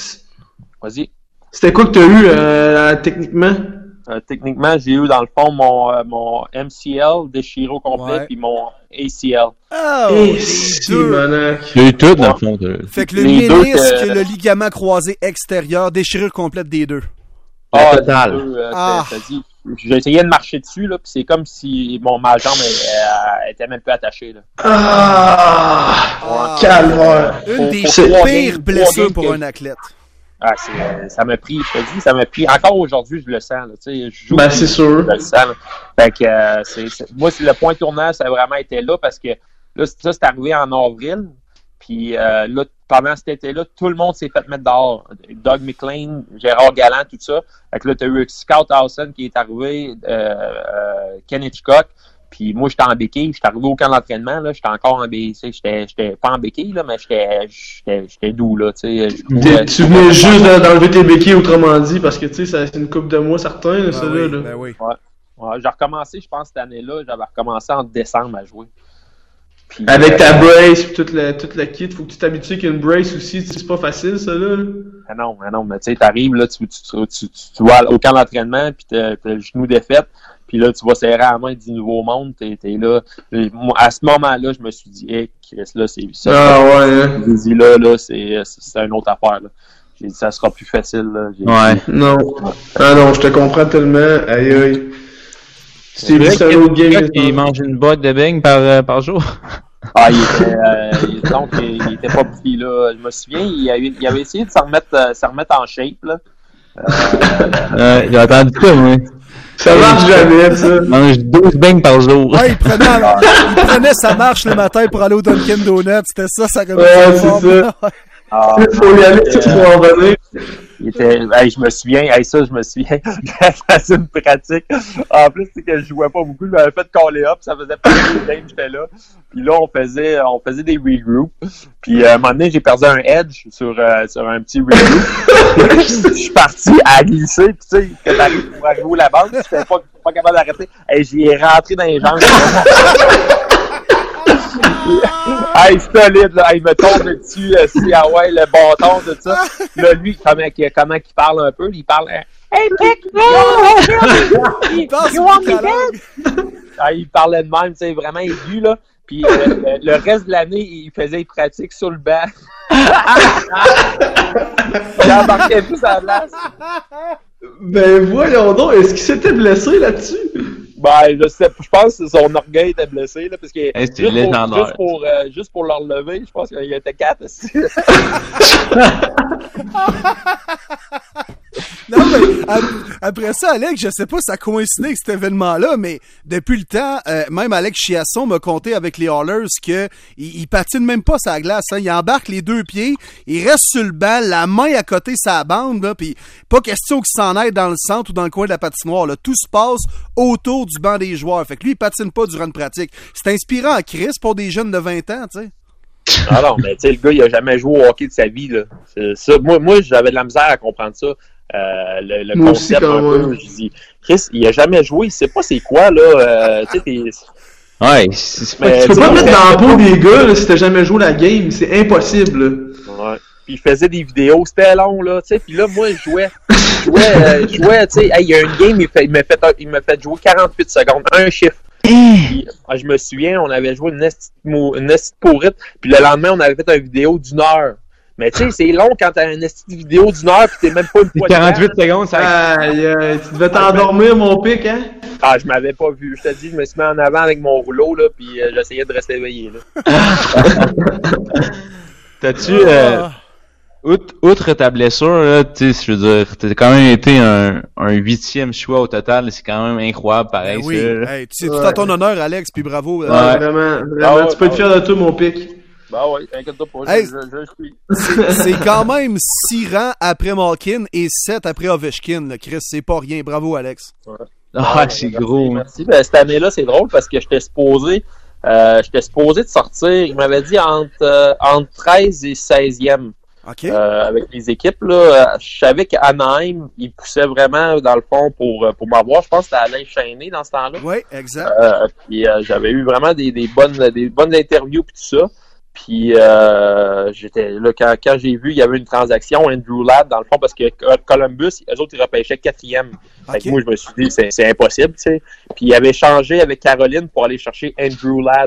S5: Vas-y.
S3: C'était quoi que tu as eu euh, techniquement?
S5: Euh, techniquement, j'ai eu dans le fond mon, euh, mon M C L déchiré au complet, ouais. Puis mon A C L.
S2: Oh,
S3: hey, c'est manac.
S4: J'ai eu tout dans le fond. De...
S2: Fait que le ménisque, que... le ligament croisé extérieur, déchirure complète des deux.
S5: Ah, total. Euh, ah. J'ai essayé de marcher dessus, là, puis c'est comme si mon ma jambe elle, elle était même peu attachée. Là.
S3: Ah!
S5: Ouais.
S3: Calvaire!
S2: Une des pires blessures pour un athlète.
S5: Ah, c'est, ça m'a pris, je te dis, ça m'a pris. Encore aujourd'hui, je le sens. Là, tu sais, je joue.
S3: Ben, c'est sûr.
S5: Je le sens. Là. Fait que, euh, c'est, c'est, moi, c'est, le point tournant, ça a vraiment été là parce que là, ça, c'est arrivé en avril. Puis euh, là, pendant cet été-là, tout le monde s'est fait mettre dehors. Doug McLean, Gérard Galland, tout ça. Fait que là, tu as eu Scout Howson qui est arrivé, euh, euh, Ken Hitchcock. Puis moi, j'étais en béquille. J'étais arrivé au camp d'entraînement, là. J'étais encore en béquille. J'étais, j'étais pas en béquille, là, mais j'étais, j'étais, j'étais doux, là. Tu sais.
S3: Tu venais juste d'enlever tes béquilles, autrement dit, parce que, tu sais, c'est une couple de mois certain, là,
S2: ben
S3: ça,
S2: oui,
S3: là.
S2: Ben oui.
S5: Ouais. Ouais, j'ai recommencé, je pense, cette année-là. J'avais recommencé en décembre à jouer.
S3: Puis, avec euh, ta brace et toute la, toute la kit, faut que tu t'habitues qu'une brace aussi, c'est pas facile, ça, là.
S5: Ah non, ah non, mais tu sais, t'arrives, là, tu, tu, tu, tu, tu vas au camp d'entraînement, puis t'as, t'as le genou défait, Puis là, tu vas serrer à la main du nouveau monde, t'es, t'es là. Moi, à ce moment-là, je me suis dit, hey, Chris, là, c'est ça.
S3: Ah ouais, hein.
S5: J'ai dit, là, là, c'est, c'est une autre affaire, là. J'ai dit, ça sera plus facile, là. J'ai
S4: Ouais.
S5: dit,
S3: Non. Ah non, je te comprends tellement. Aïe aïe. Tu t'es dit, c'est un autre game.
S4: Il mange une boîte de beignes par, euh, par jour.
S5: Ah, il était, euh, il- donc, il, il était pas petit, là. Je me souviens, il avait, il avait essayé de se remettre, euh, se remettre en shape, là. Euh,
S4: Ouais, j'ai entendu ça, moi.
S3: Ça marche jamais, ça.
S4: Il mange douze beignes par jour.
S2: Ouais, il prenait, il prenait sa marche le matin pour aller au Dunkin' Donuts. C'était ça, ça remettait
S3: Ouais,
S2: en
S3: c'est
S2: forme.
S3: ça.
S2: Ouais.
S5: ah,
S3: Faut y aller,
S5: il
S3: tu
S5: était-
S3: vas en venir.
S5: Il était, hey, je me souviens, hey, ça, je me souviens, c'est une pratique. En plus, c'est que je jouais pas beaucoup, je m'avais fait caller up, ça faisait pas de game, j'étais là. Puis là, on faisait, on faisait des regroups. Puis, euh, à un moment donné, j'ai perdu un edge sur, euh, sur un petit regroup. Je suis parti à glisser, puis tu sais, quand t'arrives pour arriver où la bande, je n'étais pas, pas capable d'arrêter. Hey, j'y ai rentré dans les jambes. Hey, solide, là. Il me tombe dessus, euh, si, ah ouais, le bâton, tout ça. Là, lui, comment, qu'il- comment qu'il parle un peu? Il parle, euh, hey, pick,
S2: Il passe
S5: you
S2: au
S5: want
S2: bout de
S5: me
S2: la langue.
S5: ah, il parlait de même, tu sais, vraiment aigu, là. Puis, euh, le, le reste de l'année, il faisait des pratiques sur le banc. Il embarquait plus à la place.
S3: Ben voyons donc, est-ce qu'il s'était blessé là-dessus?
S5: Ben, je sais, je pense que son orgueil était blessé, là, parce que
S4: Hey, c'est
S5: juste, pour,
S4: légendaire.
S5: juste, pour, euh, juste pour le relever, je pense qu'il était quatre.
S2: Non, mais ap- après ça, Alex, je sais pas si ça coïncidait avec cet événement-là, mais depuis le temps, euh, même Alex Chiasson m'a conté avec les Oilers que il, il patine même pas sa glace. Hein. Il embarque les deux pieds, il reste sur le banc, la main à côté sa bande, là, puis pas question qu'il s'en aille dans le centre ou dans le coin de la patinoire. Là. Tout se passe autour du banc des joueurs. Fait que lui, il patine pas durant une pratique. C'est inspirant à Chris pour des jeunes de vingt ans, tu sais.
S5: Ah non, mais tu sais, le gars, il a jamais joué au hockey de sa vie, là. C'est ça. Moi, moi, j'avais de la misère à comprendre ça. Euh, le le
S3: Moi aussi,
S5: concept
S3: quand
S5: un peu.
S3: même.
S5: Je dis, Chris, il a jamais joué, il sait pas c'est quoi, là. Euh, tu sais, t'es.
S4: Ouais, c'est c'est pas
S5: Mais-
S3: Tu peux
S5: tu
S3: pas
S5: sais,
S3: mettre
S5: mais-
S3: dans la peau des gars là, si t'as jamais joué la game, c'est impossible.
S5: Ouais. Puis il faisait des vidéos, c'était long, là, tu sais. Puis là, moi, je jouais. Je jouais, euh, je jouais, tu sais. Hey, il y a une game, il, fait, il m'a fait, un- il m'a fait jouer quarante-huit secondes, un chiffre. Puis, ah, je me souviens, on avait joué une esti de mou- une esti de pourrite, puis le lendemain, on avait fait une vidéo d'une heure. Mais tu sais, c'est long quand t'as une esti de vidéo d'une heure, puis t'es même pas une fois
S4: quarante-huit
S5: dedans.
S4: secondes, ça.
S3: Aïe, aïe, tu devais t'endormir, mon pic, hein?
S5: Ah, je m'avais pas vu. Je te dis, je me suis mis en avant avec mon rouleau, là, puis euh, j'essayais de rester éveillé, là.
S4: T'as-tu, euh,
S2: Ah.
S4: outre, outre ta blessure, là, tu sais, je veux dire, t'as quand même été un, un huitième choix au total, c'est quand même incroyable, pareil,
S2: Ben oui,
S4: ça, là.
S2: hey, tu sais, tout
S3: Ouais.
S2: à ton honneur, Alex, puis bravo.
S3: Ouais,
S2: Euh,
S3: vraiment, vraiment.
S5: Ah ouais,
S3: tu peux être
S5: ah
S3: fier de toi, mon pic.
S5: Bah ouais, inquiète-toi pas,
S2: Hey.
S5: je, je, je suis.
S2: C'est c'est quand même six rangs après Malkin et sept après Ovechkin, là, Chris. C'est pas rien. Bravo, Alex.
S4: Ah, c'est
S5: merci,
S4: gros. hein.
S5: Merci. Ben, cette année-là, c'est drôle parce que j'étais supposé, euh, j'étais supposé de sortir, il m'avait dit entre, euh, entre treize et seizième.
S2: OK?
S5: Euh, avec les équipes, là, je savais qu'Anaheim, il poussait vraiment, dans le fond, pour, pour m'avoir. Je pense que c'était Alain Chainé dans ce temps-là.
S2: Oui, exact.
S5: Euh, puis euh, j'avais eu vraiment des, des bonnes des bonnes interviews puis tout ça. Puis euh, j'étais là quand, quand j'ai vu il y avait une transaction Andrew Ladd dans le fond parce que Columbus, eux autres ils repêchaient quatrième. Fait
S2: OK.
S5: que moi je me suis dit c'est, c'est impossible, tu sais. Puis il avait changé avec Caroline pour aller chercher Andrew Ladd.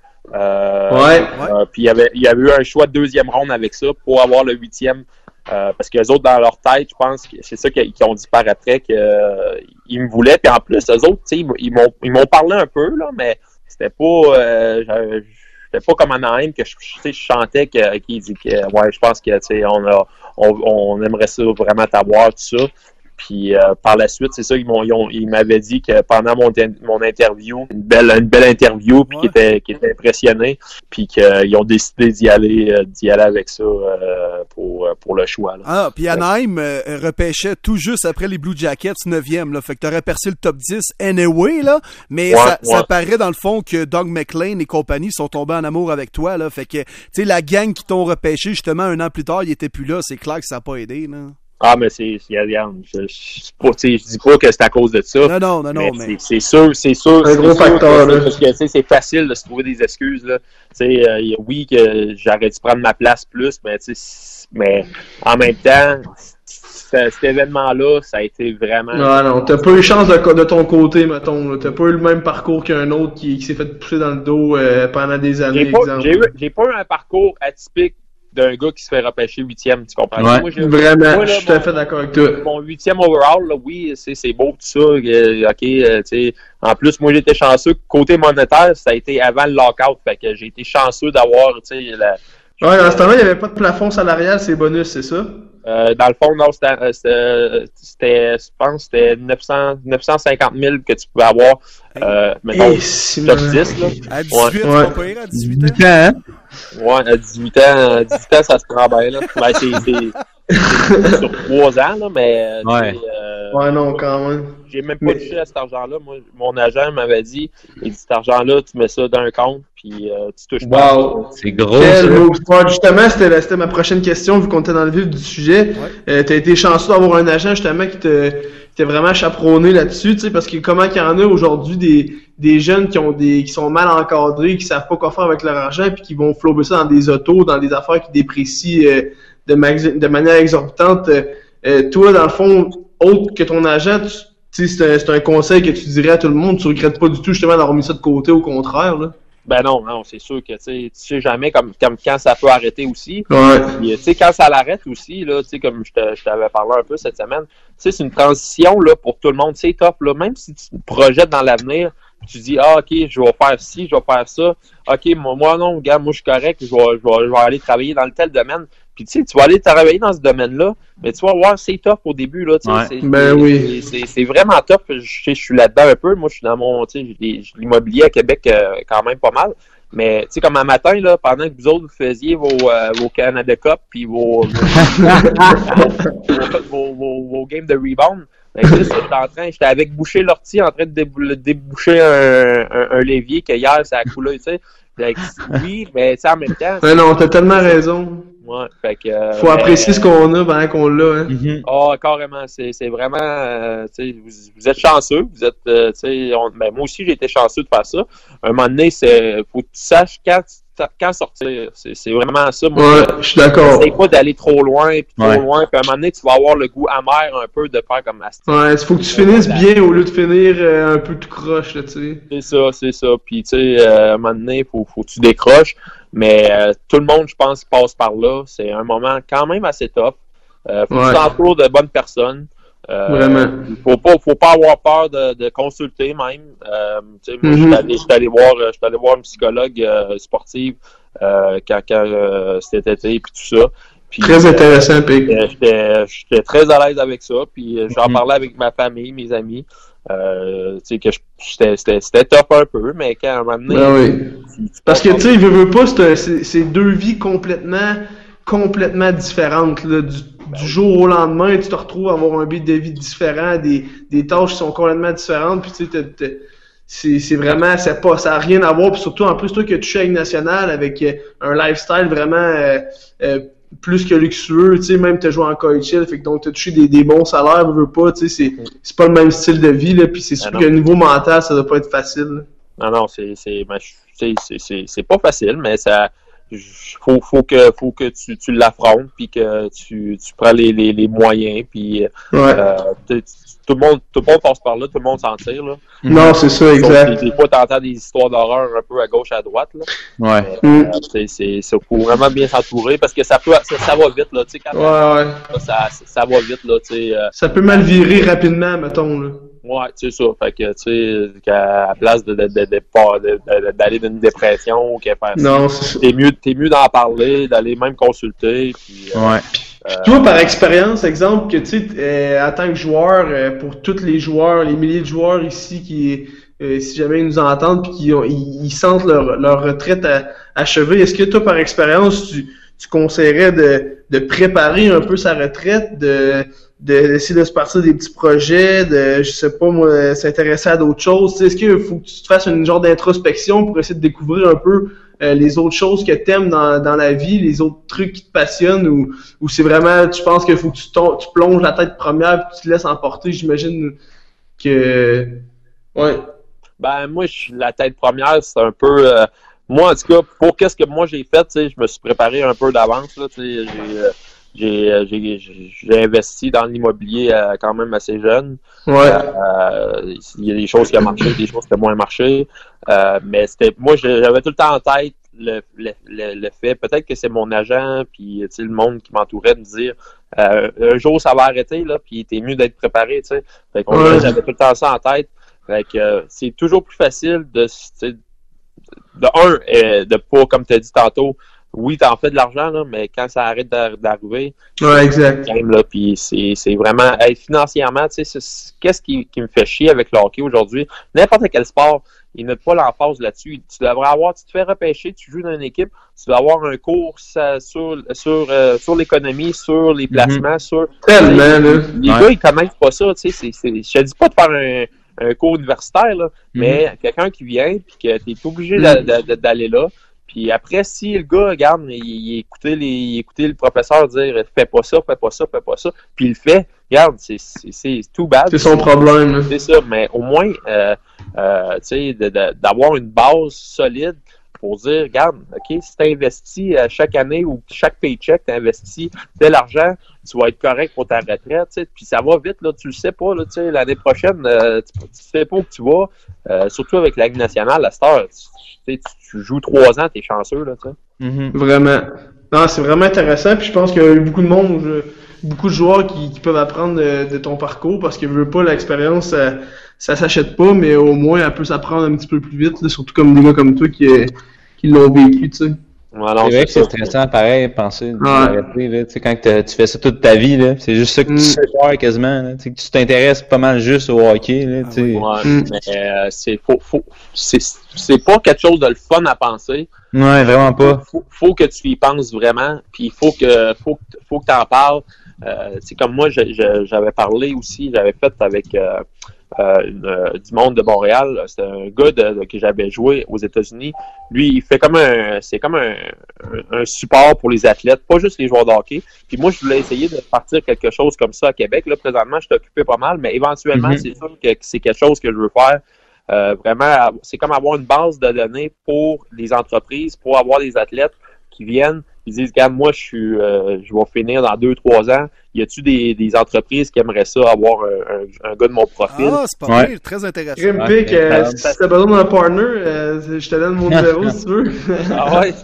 S5: Euh,
S3: Ouais.
S5: euh, puis il y avait il y avait eu un choix de deuxième ronde avec ça pour avoir le huitième. Euh, parce que les autres, dans leur tête, je pense que c'est ça qu'ils ont dit par après qu'ils euh, me voulaient. Puis en plus, eux autres, tu sais, ils, ils m'ont ils m'ont parlé un peu, là, mais c'était pas euh, c'était pas comme Anaheim que je, tu sais, je chantais que, qu'il dit que ouais, je pense que tu sais, on a on, on aimerait ça vraiment t'avoir, tout ça. Puis euh, par la suite, c'est ça, ils m'ont ils, ont, ils m'avaient dit que pendant mon mon interview, une belle une belle interview, puis
S2: Ouais.
S5: qui était qui était impressionné, puis qu'ils ont décidé d'y aller euh, d'y aller avec ça euh, pour pour le choix. Là.
S2: Ah, puis Anaheim euh, repêchait tout juste après les Blue Jackets neuvième, là. Fait que t'aurais percé le top dix anyway, là. Mais
S5: Ouais,
S2: ça, ça
S5: ouais.
S2: paraît dans le fond que Doug McLean et compagnie sont tombés en amour avec toi, là. Fait que, tu sais, la gang qui t'ont repêché justement un an plus tard, ils étaient plus là. C'est clair que ça n'a pas aidé, là.
S5: Ah, mais c'est, c'est regarde, je, je, je, pas, tu sais, je dis pas que c'est à cause de ça.
S2: Non, non, non, non,
S5: mais
S2: mais.
S5: c'est, c'est sûr, c'est sûr.
S3: Un
S5: c'est
S3: gros
S5: sûr
S3: facteur,
S5: que
S3: là.
S5: c'est- Parce que, tu sais, c'est facile de se trouver des excuses, là. Tu sais, euh, oui, que j'aurais dû prendre ma place plus, mais, tu sais, mais en même temps, cet, cet événement-là, ça a été vraiment...
S3: Non, non, t'as pas eu chance de, de ton côté, mettons. Là. T'as pas eu le même parcours qu'un autre qui, qui s'est fait pousser dans le dos euh, pendant des années,
S5: j'ai pas,
S3: exemple.
S5: J'ai, eu, j'ai pas eu un parcours atypique d'un gars qui se fait repêcher huitième, tu comprends?
S4: Ouais.
S5: Moi, j'ai,
S3: Vraiment,
S5: moi, là,
S3: je suis tout à
S5: mon-
S3: fait d'accord avec toi.
S5: Mon huitième overall, là, oui, c'est, c'est beau tout ça. euh, OK, euh, tu sais. En plus, moi, j'étais chanceux. Côté monétaire, ça a été avant le lockout. Fait que j'ai été chanceux d'avoir, tu sais, la...
S3: Ouais, dans ce temps-là, il n'y avait pas de plafond salarial, c'est bonus, c'est ça?
S5: Euh, dans le fond, non, c'était, euh, c'était, c'était, je pense, c'était neuf cents, neuf cent cinquante mille que tu pouvais avoir, euh, mettons,
S3: Eh, si,
S5: top
S3: man.
S5: dix, là.
S2: À dix-huit,
S3: Ouais.
S2: tu vas pas rire à dix-huit ans?
S4: dix-huit ans, hein?
S5: Ouais, à dix-huit ans, à dix-huit ans, ça se prend bien, là. Ben, c'est, c'est, c'est sur trois ans, là, mais, euh,
S4: Ouais.
S5: tu sais, euh,
S3: Ouais, non, quand même.
S5: j'ai même pas
S3: Mais-
S5: touché à cet argent-là. Moi, mon agent m'avait dit, il dit, cet argent-là, tu mets ça dans un compte, puis euh, tu touches pas.
S3: Wow.
S4: C'est gros,
S3: Quel
S4: ça.
S3: move smart. Justement, c'était, la- c'était ma prochaine question, vu qu'on était dans le vif du sujet. Euh, t'as été chanceux d'avoir un agent, justement, qui te, qui t'a vraiment chaperonné là-dessus, tu sais, parce que comment qu'il y en a aujourd'hui des, des jeunes qui ont des, qui sont mal encadrés, qui savent pas quoi faire avec leur argent, puis qui vont flouber ça dans des autos, dans des affaires qui déprécient euh, de, maxi- de manière exorbitante. Euh, euh, toi, dans le fond, autre que ton agent, tu, tu sais, c'est un, c'est un conseil que tu dirais à tout le monde, tu regrettes pas du tout, justement, d'avoir mis ça de côté, au contraire, là.
S5: Ben non, non, c'est sûr que, tu sais, tu sais jamais comme, comme quand ça peut arrêter aussi.
S3: Ouais.
S5: Puis, tu sais, quand ça l'arrête aussi, là, tu sais, comme je, te, je t'avais parlé un peu cette semaine, tu sais, c'est une transition, là, pour tout le monde. C'est top, là. Même si tu te projettes dans l'avenir, tu dis, ah, OK, je vais faire ci, je vais faire ça. OK, moi, moi non, gars, moi, je suis correct, je vais, je vais, je vais aller travailler dans le tel domaine. Puis, tu sais, tu vas aller travailler dans ce domaine-là, mais tu vas voir, c'est top au début, là, tu sais.
S4: Ouais.
S5: C'est,
S3: Ben
S5: c'est,
S3: oui.
S5: c'est, c'est, c'est vraiment top. Je, sais, je suis là-dedans un peu. Moi, je suis dans mon, tu sais, j'ai, j'ai l'immobilier à Québec euh, quand même pas mal. Mais, tu sais, comme un matin, là, pendant que vous autres, vous faisiez vos, euh, vos Canada Cup puis vos, vos, vos, vos, vos, vos games de rebound, ben, Chris, j'étais en train, j'étais avec Boucher Lortie en train de débou- déboucher un, un, un levier que hier, ça a coulé, tu sais. Fait que, oui, mais, tu sais, en même temps.
S3: Ouais, non, t'as tellement raison.
S5: Ouais, fait que. euh,
S3: Faut
S5: mais-
S3: apprécier ce qu'on a pendant qu'on l'a, hein.
S4: Mhm.
S5: Ah, carrément, c'est, c'est vraiment, euh, tu sais, vous, vous êtes chanceux, vous êtes, euh, tu sais, on- ben, moi aussi j'ai été chanceux de faire ça. Un moment donné, c'est, faut que tu saches quand, quand sortir. C'est, c'est vraiment ça. Moi,
S3: Ouais, je suis d'accord.
S5: c'est pas d'aller trop loin, puis trop
S4: Ouais.
S5: loin, puis à un moment donné, tu vas avoir le goût amer un peu de faire comme Asti.
S3: Ouais, il faut que tu finisses bien au lieu de finir euh, un peu tout croche, là, tu sais.
S5: C'est ça, c'est ça. Puis, tu sais, euh, à un moment donné, faut, faut que tu décroches. Mais euh, tout le monde, je pense, passe par là. C'est un moment quand même assez top. Euh, faut
S3: Ouais.
S5: que tu t'entoures de bonnes personnes. Euh,
S3: Vraiment.
S5: Faut pas, faut pas avoir peur de, de consulter même. Euh, tu sais, moi,
S3: Mhm.
S5: j'étais allé, j'étais allé voir, j'étais allé voir une psychologue euh, sportive euh, quand, quand euh, cet été puis tout ça. Puis,
S3: Très intéressant, Pic.
S5: euh, j'étais, j'étais très à l'aise avec ça. Puis euh, j'en
S4: Mhm.
S5: parlais avec ma famille, mes amis. Euh, tu sais que je- j'étais, c'était, c'était top un peu, mais quand à un moment donné,
S3: Ben oui.
S5: tu- tu
S3: Parce que,
S5: passes-
S3: tu sais, veux, veux pas, c'est, un- c'est c'est deux vies complètement, complètement différentes, là. Du, du jour au lendemain, tu te retrouves à avoir un beat de vie différent, des, des tâches qui sont complètement différentes, puis tu sais, t'as- t'as- c'est c'est vraiment, c'est pas, ça a rien à voir, puis surtout, en plus, toi, que tu es avec National, avec euh, un lifestyle vraiment euh, euh, plus que luxueux, tu sais, même t'as joué en K H L, fait que donc t'as touché des, des bons salaires, veux, veux pas, tu sais, c'est c'est pas le même style de vie, là, puis c'est sûr
S5: Ah non.
S3: que le niveau mental, ça doit pas être facile, là.
S5: Non, non, c'est, c'est, ben, je- c'est, c'est, c'est, c'est pas facile, mais ça, j- faut, faut que, faut que tu, tu l'affrontes, puis que tu, tu prends les, les, les moyens, puis
S3: Ouais.
S5: euh, tu- tu- tout le monde, tout le monde passe par là, tout le monde s'en tire, là.
S3: Non, c'est ça, exact.
S5: Sauf que des fois, t'entends des histoires d'horreur un peu à gauche, à droite, là.
S4: Ouais.
S5: Mais,
S3: Mm.
S5: euh, c'est, c'est, c'est, faut vraiment bien s'entourer, parce que ça peut, ça, ça va vite, là, tu sais, quand
S3: Ouais, ouais.
S5: ça, ça, ça va vite, là, tu sais. euh,
S3: Ça peut mal virer rapidement, mettons, là.
S5: Ouais, c'est ça. Fait que, tu sais, qu'à la place de, de, de, de, pas- de- de- d'aller dans une dépression ou qu'à faire ça,
S3: Non, c'est ça.
S5: t'es mieux, t'es mieux d'en parler, d'aller même consulter. Puis, euh,
S4: Ouais.
S5: euh,
S3: Toi, par expérience, exemple, que tu sais, euh, en tant que joueur, euh, pour tous les joueurs, les milliers de joueurs ici qui, euh, si jamais ils nous entendent puis qui ont, ils, ils sentent leur, leur retraite à- achevée, est-ce que toi, par expérience, tu, tu conseillerais de, de préparer un peu sa retraite, de de- d'essayer de se partir des petits projets, de, je sais pas moi, s'intéresser à d'autres choses? Tu sais, est-ce qu'il faut que tu te fasses une genre d'introspection pour essayer de découvrir un peu euh, les autres choses que t'aimes dans, dans la vie, les autres trucs qui te passionnent, ou, ou c'est vraiment, tu penses qu'il faut que tu, ton- tu plonges la tête première et tu te laisses emporter? J'imagine que... Ouais.
S5: Ben, moi, je, la tête première, c'est un peu... euh, moi, en tout cas, pour qu'est-ce que moi j'ai fait, tu sais, je me suis préparé un peu d'avance, là, tu sais, j'ai... euh, j'ai, j'ai, j'ai investi dans l'immobilier euh, quand même assez jeune.
S3: Ouais.
S5: Euh, il y a des choses qui ont marché, des choses qui ont moins marché. Euh, mais c'était, moi, j'avais tout le temps en tête le, le, le, le fait, peut-être que c'est mon agent, puis tu sais, le monde qui m'entourait de me dire, euh, un jour ça va arrêter, là, puis t'es mieux d'être préparé, tu sais. Fait qu'on
S3: Ouais.
S5: j'avais tout le temps ça en tête. Fait que euh, c'est toujours plus facile de, de un, euh, de pas, comme tu as dit tantôt, oui, t'en fais de l'argent, là, mais quand ça arrête d'arriver,
S3: Ouais, exact.
S5: même, là, puis c'est, c'est vraiment, hey, financièrement, tu sais, c'est, c'est, qu'est-ce qui, qui me fait chier avec le hockey aujourd'hui? N'importe quel sport, il n'a pas l'emphase là-dessus. Tu devrais avoir, tu te fais repêcher, tu joues dans une équipe, tu dois avoir un cours ça, sur, sur, euh, sur l'économie, sur les placements, mm-hmm. sur...
S3: Tellement,
S5: les,
S3: là.
S5: Les
S3: ouais.
S5: gars, ils connaissent pas ça, tu sais, c'est, c'est, je te dis pas de faire un, un cours universitaire, là, mm-hmm. mais quelqu'un qui vient, puis que t'es obligé mm-hmm. d'aller là. Puis après, si le gars, regarde, il, il, écoutait les, il écoutait le professeur dire « fais pas ça, fais pas ça, fais pas ça », puis il le fait, regarde, c'est, c'est, c'est tout bad.
S3: C'est son problème.
S5: C'est ça, mais au moins, euh, euh, tu sais, de, de, d'avoir une base solide pour dire, regarde, OK, si tu investis chaque année ou chaque paycheck, tu investis tel argent, tu vas être correct pour ta retraite, tu sais, puis ça va vite, là, tu le sais pas, là, tu sais, l'année prochaine, euh, tu, tu sais pas où tu vas, euh, surtout avec la Ligue nationale, à cette heure, tu, tu, tu joues trois ans, t'es chanceux, là, tu sais.
S3: Mm-hmm. Vraiment. Non, c'est vraiment intéressant, puis je pense qu'il y a eu beaucoup de monde, je, beaucoup de joueurs qui, qui peuvent apprendre de, de ton parcours, parce que veut pas l'expérience, ça, ça s'achète pas, mais au moins, elle peut s'apprendre un petit peu plus vite, là, surtout comme des gars comme toi qui, qui l'ont vécu, tu sais.
S4: Ouais, non, c'est vrai que c'est stressant, pareil, penser de l'arrêter, là, tu sais, quand tu fais ça toute ta vie, là, c'est juste ça que tu sais faire quasiment, là, tu sais, que tu t'intéresses pas mal juste au hockey, là, tu sais.
S5: Ouais, mm. mais euh, c'est, faut, faut, c'est, c'est pas quelque chose de le fun à penser.
S4: Ouais, vraiment pas.
S5: Faut, faut que tu y penses vraiment, puis il faut que, faut, faut que t'en parles. Euh, c'est comme moi, je, je, j'avais parlé aussi, j'avais fait avec euh, euh, une, euh, du monde de Montréal. C'est un gars de, de, que j'avais joué aux États-Unis. Lui, il fait comme un, c'est comme un, un, un support pour les athlètes, pas juste les joueurs de hockey. Puis moi, je voulais essayer de partir quelque chose comme ça à Québec. Là, présentement, je suis occupé pas mal, mais éventuellement, mm-hmm. c'est sûr que c'est quelque chose que je veux faire. Euh, vraiment, c'est comme avoir une base de données pour les entreprises, pour avoir des athlètes qui viennent, ils disent, regarde, moi, je suis, euh, je vais finir dans deux, trois ans. Y a-tu des, des entreprises qui aimeraient ça, avoir un, un, un gars de mon profil?
S2: Ah, c'est pas ouais. très intéressant.
S3: Grimpic, ouais, euh, si t'as besoin d'un partner, euh, je te donne mon numéro si tu veux.
S5: Ah ouais?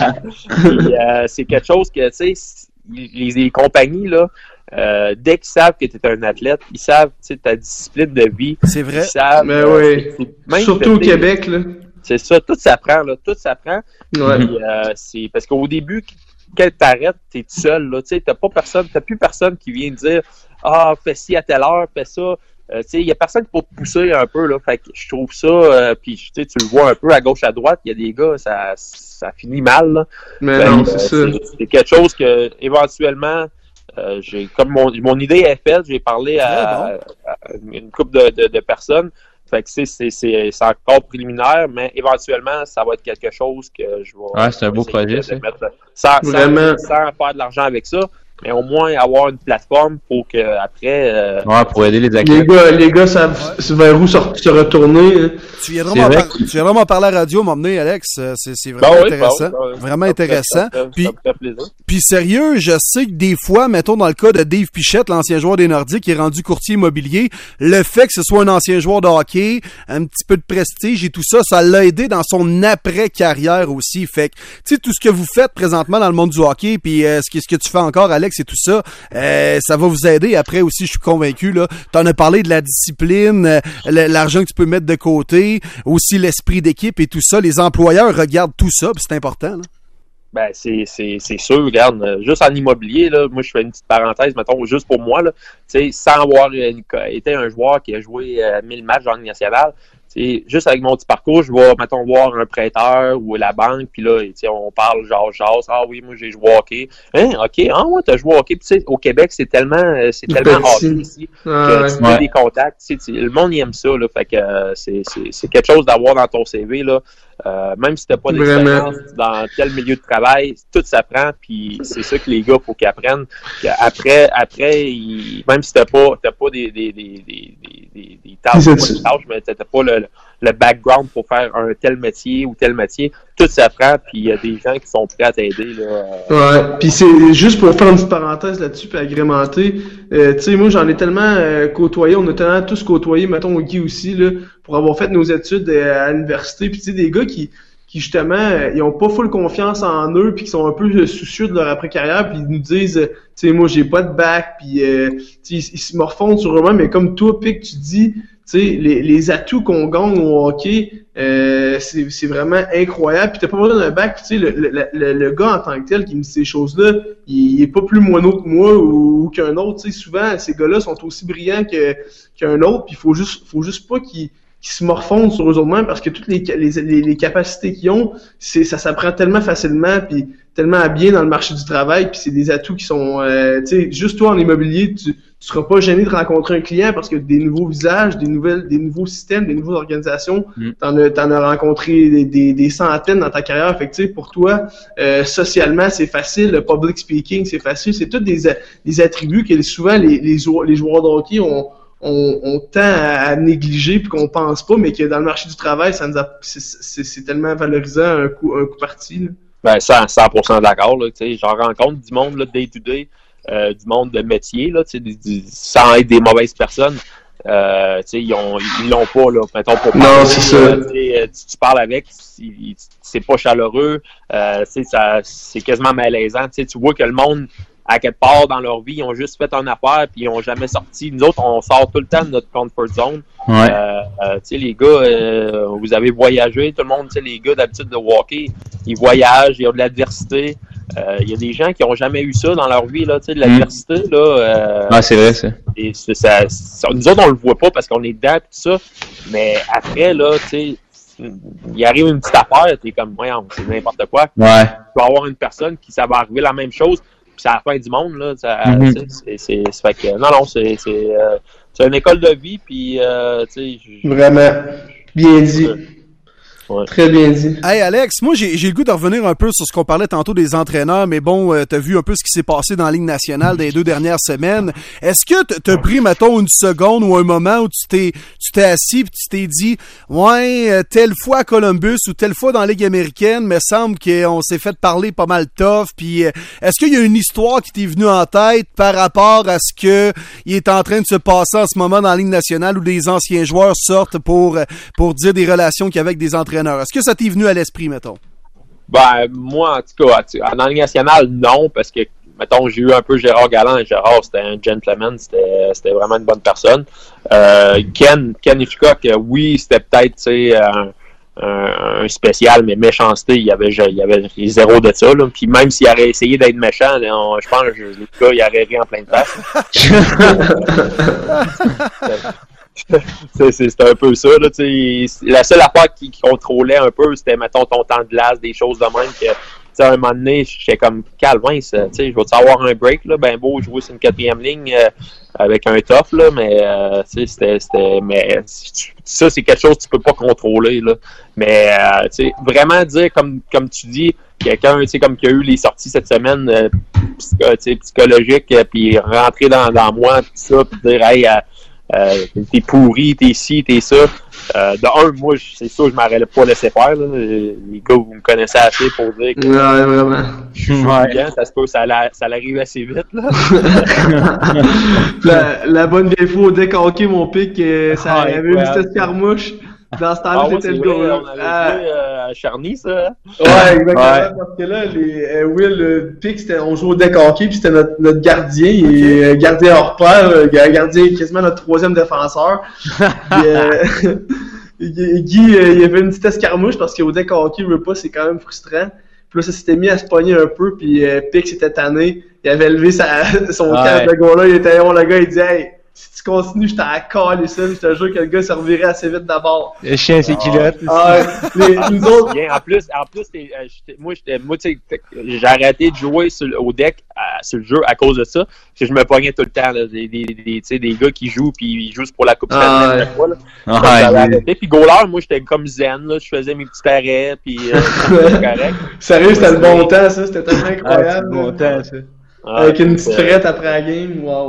S5: Puis, euh, c'est quelque chose que, tu sais, les, les compagnies, là, euh, dès qu'ils savent que tu es un athlète, ils savent, tu sais, ta discipline de vie.
S2: C'est vrai.
S5: Ils savent,
S3: mais euh, oui.
S5: c'est, c'est,
S3: surtout au Québec, là.
S5: C'est ça, tout s'apprend, là, tout s'apprend.
S3: Ouais.
S5: Puis, euh, c'est parce qu'au début, quand t'arrêtes, t'es tout seul, là, tu sais, t'as pas personne, t'as plus personne qui vient dire, ah, fais ci à telle heure, fais ça. Euh, tu sais, il y a personne pour te pousser un peu, là. Fait que je trouve ça, euh, puis tu sais, tu le vois un peu à gauche, à droite, il y a des gars, ça, ça finit mal, là.
S3: Mais
S5: fait,
S3: non,
S5: euh,
S3: c'est ça.
S5: C'est, c'est quelque chose que, éventuellement, euh, j'ai, comme mon, mon idée est faite, j'ai parlé à, à, à une couple de, de, de personnes. Fait que c'est, c'est, c'est, c'est encore préliminaire, mais éventuellement, ça va être quelque chose que je vais...
S4: Ouais, c'est un beau projet, ça.
S5: Mettre, sans, sans, sans faire de l'argent avec ça, mais au moins avoir une plateforme pour que après. Euh,
S4: ouais, pour aider les athlètes.
S3: Les gars, les gars savent ouais. vers où se, se retourner.
S2: Tu viendras m'en par... tu parler à la radio, m'emmener, Alex. C'est, c'est vraiment
S5: ben oui,
S2: intéressant.
S5: Ben oui, ben oui.
S2: Vraiment
S5: ça
S2: intéressant.
S5: Ça, ça,
S2: puis,
S5: ça me fait plaisir.
S2: Puis sérieux, je sais que des fois, mettons dans le cas de Dave Pichette, l'ancien joueur des Nordiques qui est rendu courtier immobilier, le fait que ce soit un ancien joueur de hockey, un petit peu de prestige et tout ça, ça l'a aidé dans son après-carrière aussi. Fait que, tu sais, tout ce que vous faites présentement dans le monde du hockey, puis euh, ce, que, ce que tu fais encore, Alex, et tout ça, Euh, ça va vous aider. Après aussi, je suis convaincu, là. T'en as parlé de la discipline, euh, l'argent que tu peux mettre de côté, aussi l'esprit d'équipe et tout ça. Les employeurs regardent tout ça, puis c'est important, là.
S5: Ben, c'est, c'est, c'est sûr, regarde, juste en immobilier, là, moi, je fais une petite parenthèse, mettons, juste pour moi, là, tu sais, sans avoir une, été un joueur qui a joué euh, mille matchs en Ligue nationale, tu sais, juste avec mon petit parcours, je vais, mettons, voir un prêteur ou la banque, puis là, tu sais, on parle genre, genre, ah oui, moi, j'ai joué au hockey. Hein, OK, ah ouais, t'as joué au hockey, puis tu sais, au Québec, c'est tellement, c'est tellement hockey ici,
S3: ah,
S5: que
S3: ouais.
S5: tu fais ouais. des contacts, tu sais, le monde, il aime ça, là, fait que euh, c'est, c'est, c'est quelque chose d'avoir dans ton C V, là. Euh, même si t'as pas d'expérience dans tel milieu de travail, tout s'apprend, puis c'est ça que les gars faut qu'ils apprennent. Après, après, ils, même si t'as pas, t'as pas des des des des des, des tâches, pas des tâches, mais t'as pas le, le, le background pour faire un tel métier ou tel métier. Tout s'apprend, puis il y a des gens qui sont prêts à t'aider. Là.
S3: Ouais, puis c'est juste pour faire une petite parenthèse là-dessus, puis agrémenter. Euh, tu sais, moi, j'en ai tellement euh, côtoyé, on a tellement tous côtoyé, mettons, Guy aussi, là, pour avoir fait nos études euh, à l'université. Puis tu sais, des gars qui, qui justement, euh, ils ont pas full confiance en eux, puis qui sont un peu euh, soucieux de leur après-carrière, puis ils nous disent, euh, tu sais, moi, j'ai pas de bac, puis euh, ils, ils se morfondent sur eux-mêmes, mais comme toi, Pic, tu dis, tu sais, les, les atouts qu'on gagne au hockey, euh, c'est, c'est vraiment incroyable. Puis t'as pas besoin d'un bac. Tu sais, le, le, le, le gars en tant que tel qui me dit ces choses-là, il, il est pas plus moineau que moi ou, ou qu'un autre. Tu sais, souvent, ces gars-là sont aussi brillants que, qu'un autre. Puis il faut juste, faut juste pas qu'ils, qu'ils se morfondent sur eux mêmes parce que toutes les, les, les, les capacités qu'ils ont, c'est, ça s'apprend tellement facilement puis tellement bien dans le marché du travail. Puis c'est des atouts qui sont, euh, tu sais, juste toi en immobilier, tu tu seras pas gêné de rencontrer un client parce que des nouveaux visages, des nouvelles, des nouveaux systèmes, des nouvelles organisations, mm. t'en as, t'en as rencontré des, des, des centaines dans ta carrière. Fait que, tu sais, pour toi, euh, socialement, c'est facile, le public speaking, c'est facile. C'est tous des, des attributs que souvent les, les, les joueurs de hockey ont, on, on tend à, à négliger puis qu'on pense pas, mais que dans le marché du travail, ça nous a, c'est, c'est, c'est tellement valorisant un coup, un coup parti, là.
S5: Ben, cent pour cent d'accord, là. Tu sais, j'en rencontre du monde, là, day to day. Euh, du monde de métier, là, tu sais, sans être des mauvaises personnes. Euh, tu sais, ils ont, ils l'ont pas, là. Mettons, pour
S3: non,
S5: parler,
S3: c'est ça.
S5: Euh, tu, tu parles avec, il, c'est pas chaleureux, euh, tu sais, ça, c'est quasiment malaisant. Tu sais, tu vois que le monde, à quelque part dans leur vie, ils ont juste fait une affaire puis ils ont jamais sorti. Nous autres, on sort tout le temps de notre comfort zone.
S4: Ouais.
S5: Euh, euh, tu sais, les gars, euh, vous avez voyagé, tout le monde, tu sais, les gars d'habitude de hockey, ils voyagent, ils ont de l'adversité. Il euh, y a des gens qui ont jamais eu ça dans leur vie, là, tu sais, de l'adversité, là. Euh,
S4: ah, c'est vrai, ça.
S5: Et c'est, ça, ça. Nous autres, on le voit pas parce qu'on est dedans, tout ça. Mais après, là, tu sais, il arrive une petite affaire, t'es comme, voyons, c'est n'importe quoi.
S4: Ouais.
S5: Tu peux avoir une personne qui, ça va arriver la même chose, puis c'est à la fin du monde, là. Ça,
S4: mm-hmm.
S5: c'est, c'est, c'est, fait que, non, non, c'est, c'est, euh, c'est une école de vie, puis, euh, tu sais.
S3: Vraiment. Bien dit.
S5: Ouais.
S3: Très bien dit.
S2: Hey Alex, moi j'ai, j'ai le goût de revenir un peu sur ce qu'on parlait tantôt des entraîneurs, mais bon, euh, t'as vu un peu ce qui s'est passé dans la Ligue nationale dans les deux dernières semaines. Est-ce que t'as pris, mettons, une seconde ou un moment où tu t'es tu t'es assis pis tu t'es dit ouais, euh, telle fois à Columbus ou telle fois dans la Ligue américaine, me semble qu'on s'est fait parler pas mal tough, puis euh, est-ce qu'il y a une histoire qui t'est venue en tête par rapport à ce que il est en train de se passer en ce moment dans la Ligue nationale où des anciens joueurs sortent pour, pour dire des relations qu'il y avait avec des entraîneurs? Est-ce que ça t'est venu à l'esprit, mettons?
S5: Ben, moi, en tout cas, dans la Ligue nationale, non, parce que, mettons, j'ai eu un peu Gérard Galland, et Gérard, c'était un gentleman, c'était, c'était vraiment une bonne personne. Euh, Ken, Ken Hitchcock, oui, c'était peut-être, tu sais, un, un, un spécial, mais méchanceté, il y avait, il y avait zéro de ça, là. Puis même s'il aurait essayé d'être méchant, on, je pense que le gars, il aurait ri en pleine face. c'est, c'est, c'était un peu ça, là, tu sais. La seule affaire qui, qui contrôlait un peu, c'était, mettons, ton temps de glace, des choses de même, que, tu sais, à un moment donné, j'étais comme, calme, tu sais, je vais-tu avoir un break, là, ben beau, jouer sur une quatrième ligne, euh, avec un tough, là, mais, euh, tu sais, c'était, c'était, mais, ça, c'est quelque chose que tu peux pas contrôler, là. Mais, euh, tu sais, vraiment dire, comme, comme tu dis, quelqu'un, tu sais, comme qui a eu les sorties cette semaine, euh, psycho, tu sais, psychologiques, euh, puis rentrer dans, dans moi, pis ça, pis dire, hey, euh, Euh, t'es pourri, t'es ci, t'es ça. Euh, de un, moi, c'est sûr, je m'aurais pas laissé faire. Là. Les gars, vous me connaissez assez pour dire que.
S3: Ouais, vraiment.
S5: Je suis bien, ça se peut, ça, ça l'arrive assez vite. Là.
S3: la, la bonne vieille fois au deck hockey, mon pic, euh, ça
S5: ah,
S3: avait une petite escarmouche. Dans ce temps-là,
S5: ah,
S3: j'étais le gars.
S5: On avait ah. joué euh, à Charny, ça.
S3: Ouais, exactement. Ouais. Parce que là, les, euh, Will, le pic, c'était, on jouait au deck hockey, puis c'était notre, notre gardien. Il est okay. Gardien hors pair, euh, gardien quasiment notre troisième défenseur. Puis, euh, Guy, euh, il y avait une petite escarmouche parce qu'au deck hockey, le repas, c'est quand même frustrant. Puis là, ça s'était mis à se pogner un peu, puis euh, Pic s'était tanné. Il avait levé sa, son ouais. camp de gars-là, il était bon, le gars, il dit « Hey, si tu continues, je t'en calé ça, je te jure que le gars se revirait assez vite d'abord. »
S4: Le chien, c'est culotte.
S3: Ah, les, nous autres...
S5: Bien, en plus, en plus t'es, euh, j'étais, moi, j'étais, moi tu sais, j'ai arrêté de jouer sur, au deck euh, sur le jeu à cause de ça, parce que je me pognais tout le temps, là, des, des, des, des gars qui jouent, puis ils jouent pour la Coupe
S3: ah,
S5: Stanley, fois, là.
S4: Ah,
S5: j'avais arrêté. Puis goaler, moi, j'étais comme zen, là, je faisais mes petits arrêts, puis euh, c'était correct.
S3: Sérieux, c'était le bon temps, ça, c'était tellement incroyable.
S4: Ah, c'était le bon temps, ça.
S3: Avec une petite frette après la game, wow.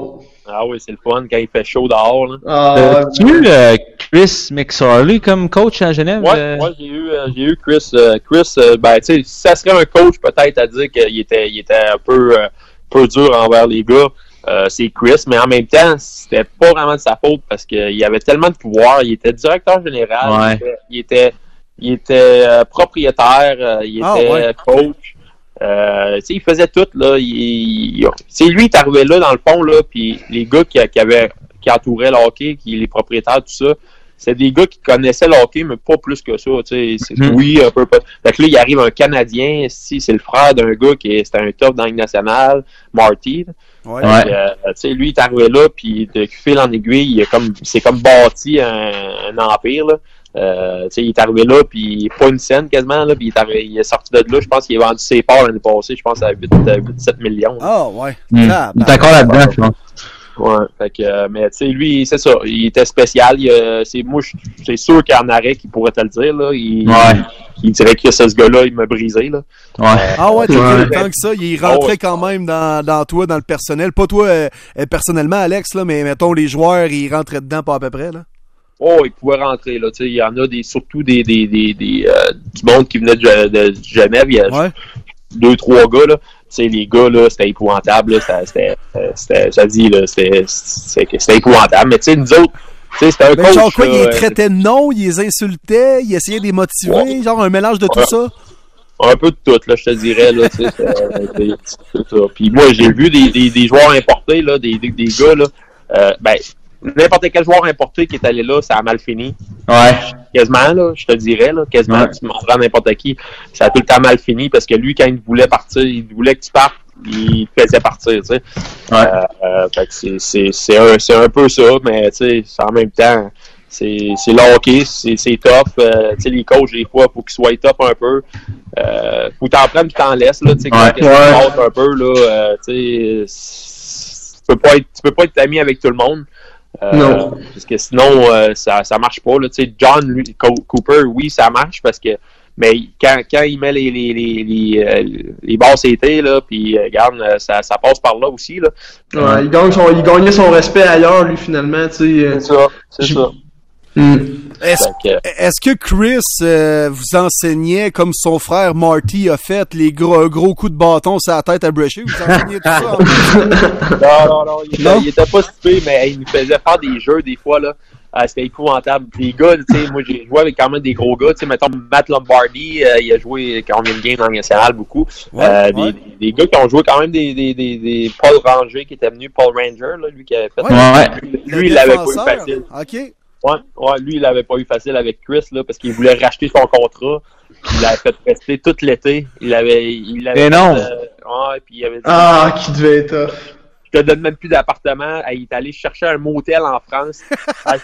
S5: Ah oui, c'est le fun quand il fait chaud dehors. Là.
S3: Ah,
S4: As-tu eu euh, Chris McSorley comme coach à Genève?
S5: Ouais,
S4: euh?
S5: moi j'ai eu euh, j'ai eu Chris. Euh, Chris, euh, ben tu sais, ça serait un coach peut-être à dire qu'il était il était un peu euh, peu dur envers les gars. Euh, c'est Chris, mais en même temps, c'était pas vraiment de sa faute parce qu'il avait tellement de pouvoir. Il était directeur général,
S4: Ouais.
S5: il était il était, il était euh, propriétaire, euh, il
S2: Ah,
S5: était
S2: ouais.
S5: coach. Euh, tu sais, il faisait tout là. Il, il, c'est lui qui est arrivé là dans le fond là, puis les gars qui, qui avaient qui entouraient le hockey, qui les propriétaires tout ça, c'est des gars qui connaissaient le hockey, mais pas plus que ça. Tu sais, c'est,
S4: Mm.
S5: oui un peu pas. Fait que là, il arrive un Canadien, si c'est le frère d'un gars qui est, c'était un top dans la Ligue nationale, Marty.
S2: Ouais.
S4: Ouais.
S5: Fait que, euh, tu sais, lui il est arrivé là, puis de fil en aiguille, il a comme, c'est comme bâti un, un empire là. Euh, tu sais, il est arrivé là, puis pas une scène quasiment, là, puis il est, arrivé, il est sorti de là, je pense qu'il a vendu ses parts l'année passée, je pense à huit sept millions. là.
S2: Ah, ouais.
S4: Hmm.
S2: Ah,
S4: Il est encore là-dedans, je pense.
S5: Ouais, fait que, euh, mais tu sais, lui, c'est ça, il était spécial, il, euh, c'est, moi, je- c'est sûr qu'il y en aurait qui pourrait te le dire, là, il,
S4: Ouais.
S5: il dirait que ce gars-là, il m'a brisé, là.
S4: Ouais.
S2: Ah ouais, t'as
S3: Ouais.
S2: vu, tant que ça, il rentrait
S5: Oh, ouais.
S2: quand même dans, dans toi, dans le personnel. Pas toi euh, euh, personnellement, Alex, là, mais mettons les joueurs, ils rentraient dedans pas à peu près, là.
S5: Oh, il pouvait rentrer, là, tu sais, il y en a des, surtout des, des, des, des euh, du monde qui venait de, de Genève, il y a
S2: Ouais.
S5: deux, trois gars, là. Tu sais, les gars, là, c'était épouvantable, là. C'était, c'était, c'était, j'ai dit, là, c'était, c'était, c'était épouvantable. Mais tu sais, nous autres, tu sais, c'était un
S2: Mais
S5: coach.
S2: genre quoi,
S5: là,
S2: il les
S5: euh,
S2: traitait de non, il les insultait, il essayait de les motiver,
S5: Ouais.
S2: genre un mélange de tout
S5: Ouais.
S2: ça.
S5: un peu de tout, là, je te dirais, là, tu sais, c'est, c'est, c'est ça. Puis moi, j'ai vu des, des, des joueurs importés, là, des, des, des gars, là, euh, ben, n'importe quel joueur importé qui est allé là, ça a mal fini.
S4: Ouais.
S5: Quasiment, là, je te dirais, là, quasiment,
S4: Ouais.
S5: tu demanderas à n'importe qui, ça a tout le temps mal fini, parce que lui, quand il voulait partir, il voulait que tu partes, il te faisait partir, tu sais.
S4: Ouais.
S5: Euh, euh, fait que c'est, c'est, c'est, un, c'est un peu ça, mais tu sais, c'est en même temps, c'est, c'est le hockey, c'est, c'est tough. Euh, tu sais, les coachs, des fois, faut qu'ils soient tough un peu. Euh, faut t'en prendre puis t'en laisses, là, tu sais, quand
S4: Ouais.
S5: tu passes un peu, là, euh, tu sais, tu peux pas être, tu peux pas être ami avec tout le monde. Euh,
S3: Non.
S5: Parce que sinon, euh, ça, ça marche pas, là. Tu sais, John lui, Co- Cooper, oui, ça marche parce que, mais quand, quand il met les, les, les, les, euh, les basses été, là, puis, euh, regarde, euh, ça, ça passe par là aussi, là.
S3: Ouais, il, gagne son, il gagnait son respect ailleurs, lui, finalement, tu sais. euh.
S5: ça, c'est
S3: Je-
S5: ça.
S3: Hmm.
S2: Est-ce
S5: Fait que,
S2: est-ce que Chris euh, vous enseignait, comme son frère Marty a fait, les gros, gros coups de bâton sur la tête à Brushy? Vous enseignez tout ça? en plus?
S5: non, non, non, il était,
S2: Non?
S5: il était pas stupé, mais hey, il nous faisait faire des jeux des fois, là. Ah, c'était épouvantable. Les gars, tu sais, moi, j'ai joué avec quand même des gros gars. Tu sais, mettons, Matt Lombardi, euh, il a joué quand même game dans le national beaucoup.
S2: Ouais,
S5: euh,
S2: ouais.
S5: Des, des, des gars qui ont joué quand même des, des, des, des Paul Ranger qui était venu, Paul Ranger, là, lui qui avait fait.
S2: Ouais.
S4: Ouais.
S5: Lui,
S2: Le
S5: lui, il l'avait pas eu
S2: défenseur.
S5: facile.
S2: OK.
S5: Ouais, ouais, lui, il l'avait pas eu facile avec Chris, là, parce qu'il voulait racheter son contrat. Il l'avait fait rester tout l'été. Il avait, il avait
S4: Mais non.
S5: fait, euh, ouais, puis il avait dit,
S3: Ah, qui devait être tough.
S5: je te donne même plus d'appartement. Hey, il est allé chercher un motel en France. Hey,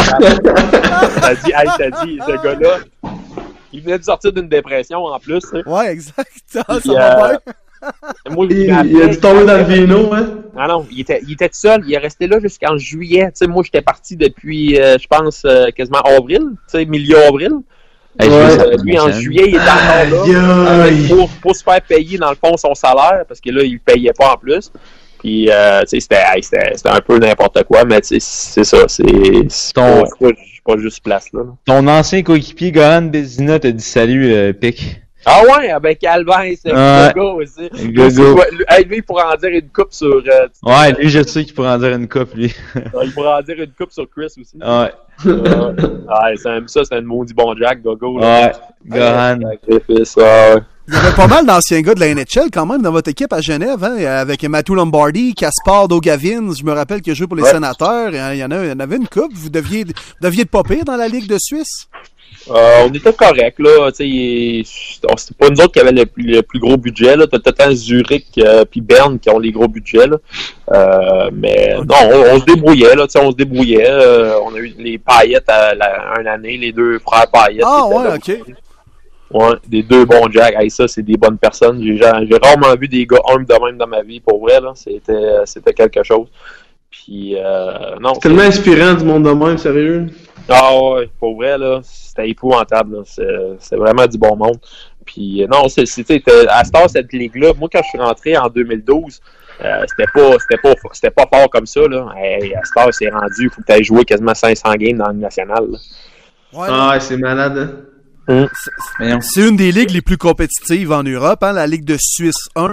S5: t'as dit, hey, t'as dit, ce gars-là, il venait de sortir d'une dépression en plus. hein.
S2: Ouais, exact. Ah, ça
S5: Puis,
S2: va
S5: euh,
S2: bien.
S5: Moi, je
S3: Il,
S5: me
S3: il a
S5: rappelle-
S3: dû tomber dans le vino, hein.
S5: Ah non, il était, il était tout seul. Il est resté là jusqu'en juillet. Tu sais, moi, j'étais parti depuis, euh, je pense, euh, quasiment avril. Tu sais, milieu avril.
S4: Hey, je
S3: Ouais.
S4: veux ça,
S5: Euh, lui, en
S4: machin.
S5: juillet, il était encore
S3: Aïe,
S5: là.
S3: aïe.
S5: Pour, pour se faire payer, dans le fond, son salaire, parce que là, il payait pas en plus. Puis, euh, tu sais, c'était, hey, c'était, c'était un peu n'importe quoi, mais tu sais, c'est ça. C'est, c'est
S4: Ton-
S5: pas, c'est pas, c'est pas juste place, là. là.
S4: Ton ancien coéquipier, Gohan Bézina, t'a dit salut, euh, Pic.
S5: Ah ouais, avec Alvin, c'est
S4: Ouais.
S5: un gars aussi.
S4: Gogo.
S5: Ouais, lui, hey, lui, il pourrait en dire une coupe sur... euh,
S4: Ouais, lui, je sais qu'il pourrait en dire une coupe, lui.
S5: il pourrait en dire une coupe sur Chris aussi.
S4: Ouais.
S5: Euh, ouais, c'est un, ça, c'est un maudit bon Jack, Gogo. Là.
S4: Ouais. Gohan.
S5: Sacrifice, ouais, ouais.
S2: Il y avait pas mal d'anciens gars de la N H L quand même dans votre équipe à Genève, hein, avec Matthew Lombardi, Kaspar Dogavins, je me rappelle qu'il a joué pour les
S5: Ouais.
S2: Sénateurs, il y en a, il y en avait une coupe, vous deviez, vous deviez être pas pire dans la Ligue de Suisse?
S5: Euh, on était correct, là. Tu sais, il- c'était pas nous autres qui avions le, plus- le plus gros budget, là. T'as peut-être Zurich euh, puis Berne qui ont les gros budgets, là. Euh, mais non, on, on se débrouillait, là. Tu sais, on se débrouillait. Euh, on a eu les Paillettes à la, une année, les deux frères Paillettes.
S2: Ah,
S5: qui étaient
S2: ouais,
S5: là
S2: ok.
S5: aussi. Ouais, des deux bons Jack. Hey, ça, c'est des bonnes personnes. J'ai, j'ai rarement vu des gars humbles de même dans ma vie, pour vrai, là. C'était, c'était quelque chose. Puis, euh, non.
S3: C'est tellement inspirant du monde de même, sérieux.
S5: Ah ouais, pour vrai, là, c'était épouvantable. Là. C'est, c'est vraiment du bon monde. Puis euh, non, c'est, c'est, t'sais, à cette heure, cette ligue-là, moi, quand je suis rentré en deux mille douze, Euh, c'était pas c'était pas c'était pas fort comme ça là. Hey, à cette heure c'est rendu, il faut que tu ailles jouer quasiment cinq cents games dans la nationale. Là.
S2: Ouais,
S3: Ah ouais, c'est malade.
S5: Hum.
S2: c'est, c'est une des ligues les plus compétitives en Europe, hein, la Ligue de Suisse un.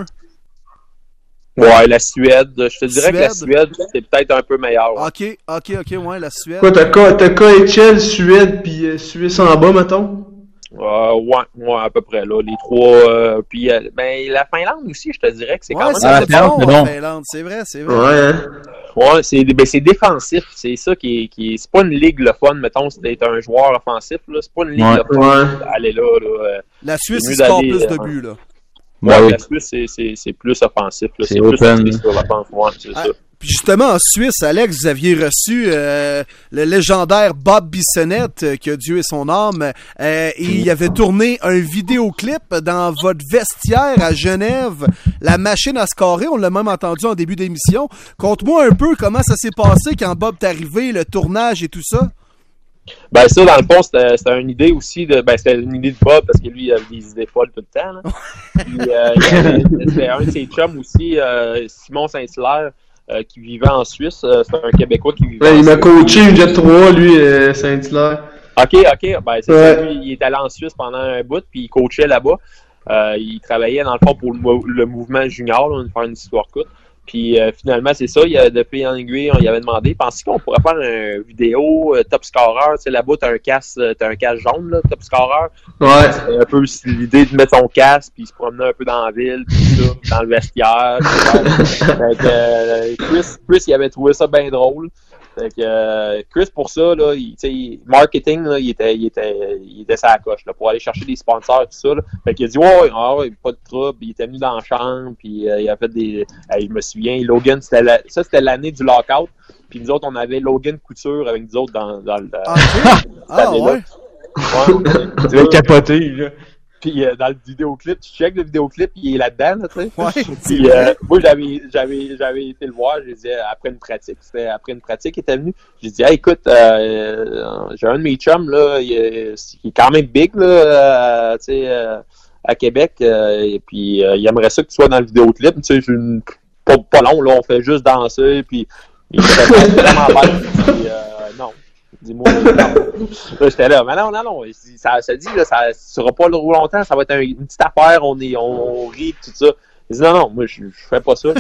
S5: Ouais, la Suède, je te dirais
S2: Suède.
S5: que la Suède c'est peut-être un peu meilleur. Ouais.
S2: Ok, ok, ok, ouais, la Suède.
S3: Quoi, t'as, K- t'as K H L, Suède, puis euh, Suisse en bas, mettons?
S5: Euh, ouais, ouais, à peu près là, les trois. Euh, puis euh, ben la Finlande aussi, je te dirais que c'est
S2: Ouais,
S5: quand même.
S2: c'est
S4: Ah,
S2: très
S4: la
S2: bon,
S4: Finlande,
S2: en
S4: non.
S2: Finlande, c'est vrai, c'est vrai.
S3: Ouais, hein?
S5: Ouais, c'est ben, c'est défensif, c'est ça qui est, qui est c'est pas une ligue le fun, mettons, c'est d'être un joueur offensif là, c'est pas une ligue
S4: Ouais.
S5: le fun.
S3: Ouais.
S5: Allez là, là. euh,
S2: La Suisse,
S5: C'est
S2: il
S5: mieux
S2: score
S5: d'aller,
S2: plus de
S5: euh,
S2: buts, là.
S5: Ouais,
S4: Ouais.
S5: la Suisse, c'est, c'est, c'est plus offensif. Là.
S4: C'est
S5: C'est plus
S4: open.
S5: axé sur l'offense. Ouais, c'est
S2: Ah,
S5: ça.
S2: Puis justement, en Suisse, Alex, vous aviez reçu euh, le légendaire Bob Bissonnette, euh, que Dieu ait son âme, euh, et il avait tourné un vidéoclip dans votre vestiaire à Genève, la machine à scorer, on l'a même entendu en début d'émission. Conte-moi un peu comment ça s'est passé quand Bob est arrivé, le tournage et tout ça.
S5: Ben ça, dans le fond, c'était, c'était une idée aussi de. Ben c'était une idée de Bob parce que lui, il avait des idées folles tout le temps. Là. Puis euh, il y avait, c'était un de ses chums aussi, euh, Simon Saint-Hilaire, euh, qui vivait en Suisse. Euh, c'est un Québécois qui vivait
S3: Ouais,
S5: en
S3: il m'a
S5: Suisse.
S3: coaché une Jet trois, lui, euh, Saint-Hilaire.
S5: OK, OK. Ben, c'est
S3: Ouais.
S5: ça. Lui, il est allé en Suisse pendant un bout, puis il coachait là-bas. Euh, il travaillait, dans le fond, pour le, mou- le mouvement junior, là, on va faire une histoire courte. Puis euh, finalement, c'est ça. Il a, depuis en aiguille, on y avait demandé. Pensez qu'on pourrait faire une vidéo euh, top scorer. Tu sais, là-bas, t'as un casque, t'as un casque jaune, là, top scorer.
S3: Ouais.
S5: C'est un peu l'idée de mettre son casque, puis se promener un peu dans la ville, puis ça, dans le vestiaire. Puis, fait que, euh, Chris, Chris, il avait trouvé ça bien drôle. Fait que euh, Chris, pour ça, là, il, t'sais, marketing, là, il était, il était, il était sa coche, là, pour aller chercher des sponsors et tout ça, là. Fait qu'il a dit, ouais, ah, ouais, pas de trouble. Il était venu dans la chambre, puis euh, il a fait des, hey, je me souviens, Logan, c'était la, ça, c'était l'année du lockout. Puis nous autres, on avait Logan Couture avec nous autres dans, dans le,
S2: Ah, ok. Ah,
S5: année-là.
S2: ouais.
S5: Ouais,
S4: Tu vas capoter, là.
S5: puis euh, dans le vidéoclip, tu check le vidéoclip, il est là-dedans, là, tu sais.
S2: Ouais,
S5: Puis euh, moi, j'avais, j'avais, j'avais été le voir, je disais, après une pratique, c'était après une pratique, il était venu. J'ai dit, hey, écoute, euh, j'ai un de mes chums, là, il est, il est quand même big, là, euh, tu sais, euh, à Québec, euh, et puis euh, il aimerait ça que tu sois dans le vidéoclip, tu sais, j'ai une- pas, pas long, là, on fait juste danser, puis il était vraiment bien, puis euh, non. Dis-moi. Non. Là, j'étais là, mais non, non, non. Ça, ça dit, là, ça sera pas là longtemps, ça va être un, une petite affaire, on est, on, on rit, tout ça. Il dit, non, non, moi, je, je fais pas ça. Là.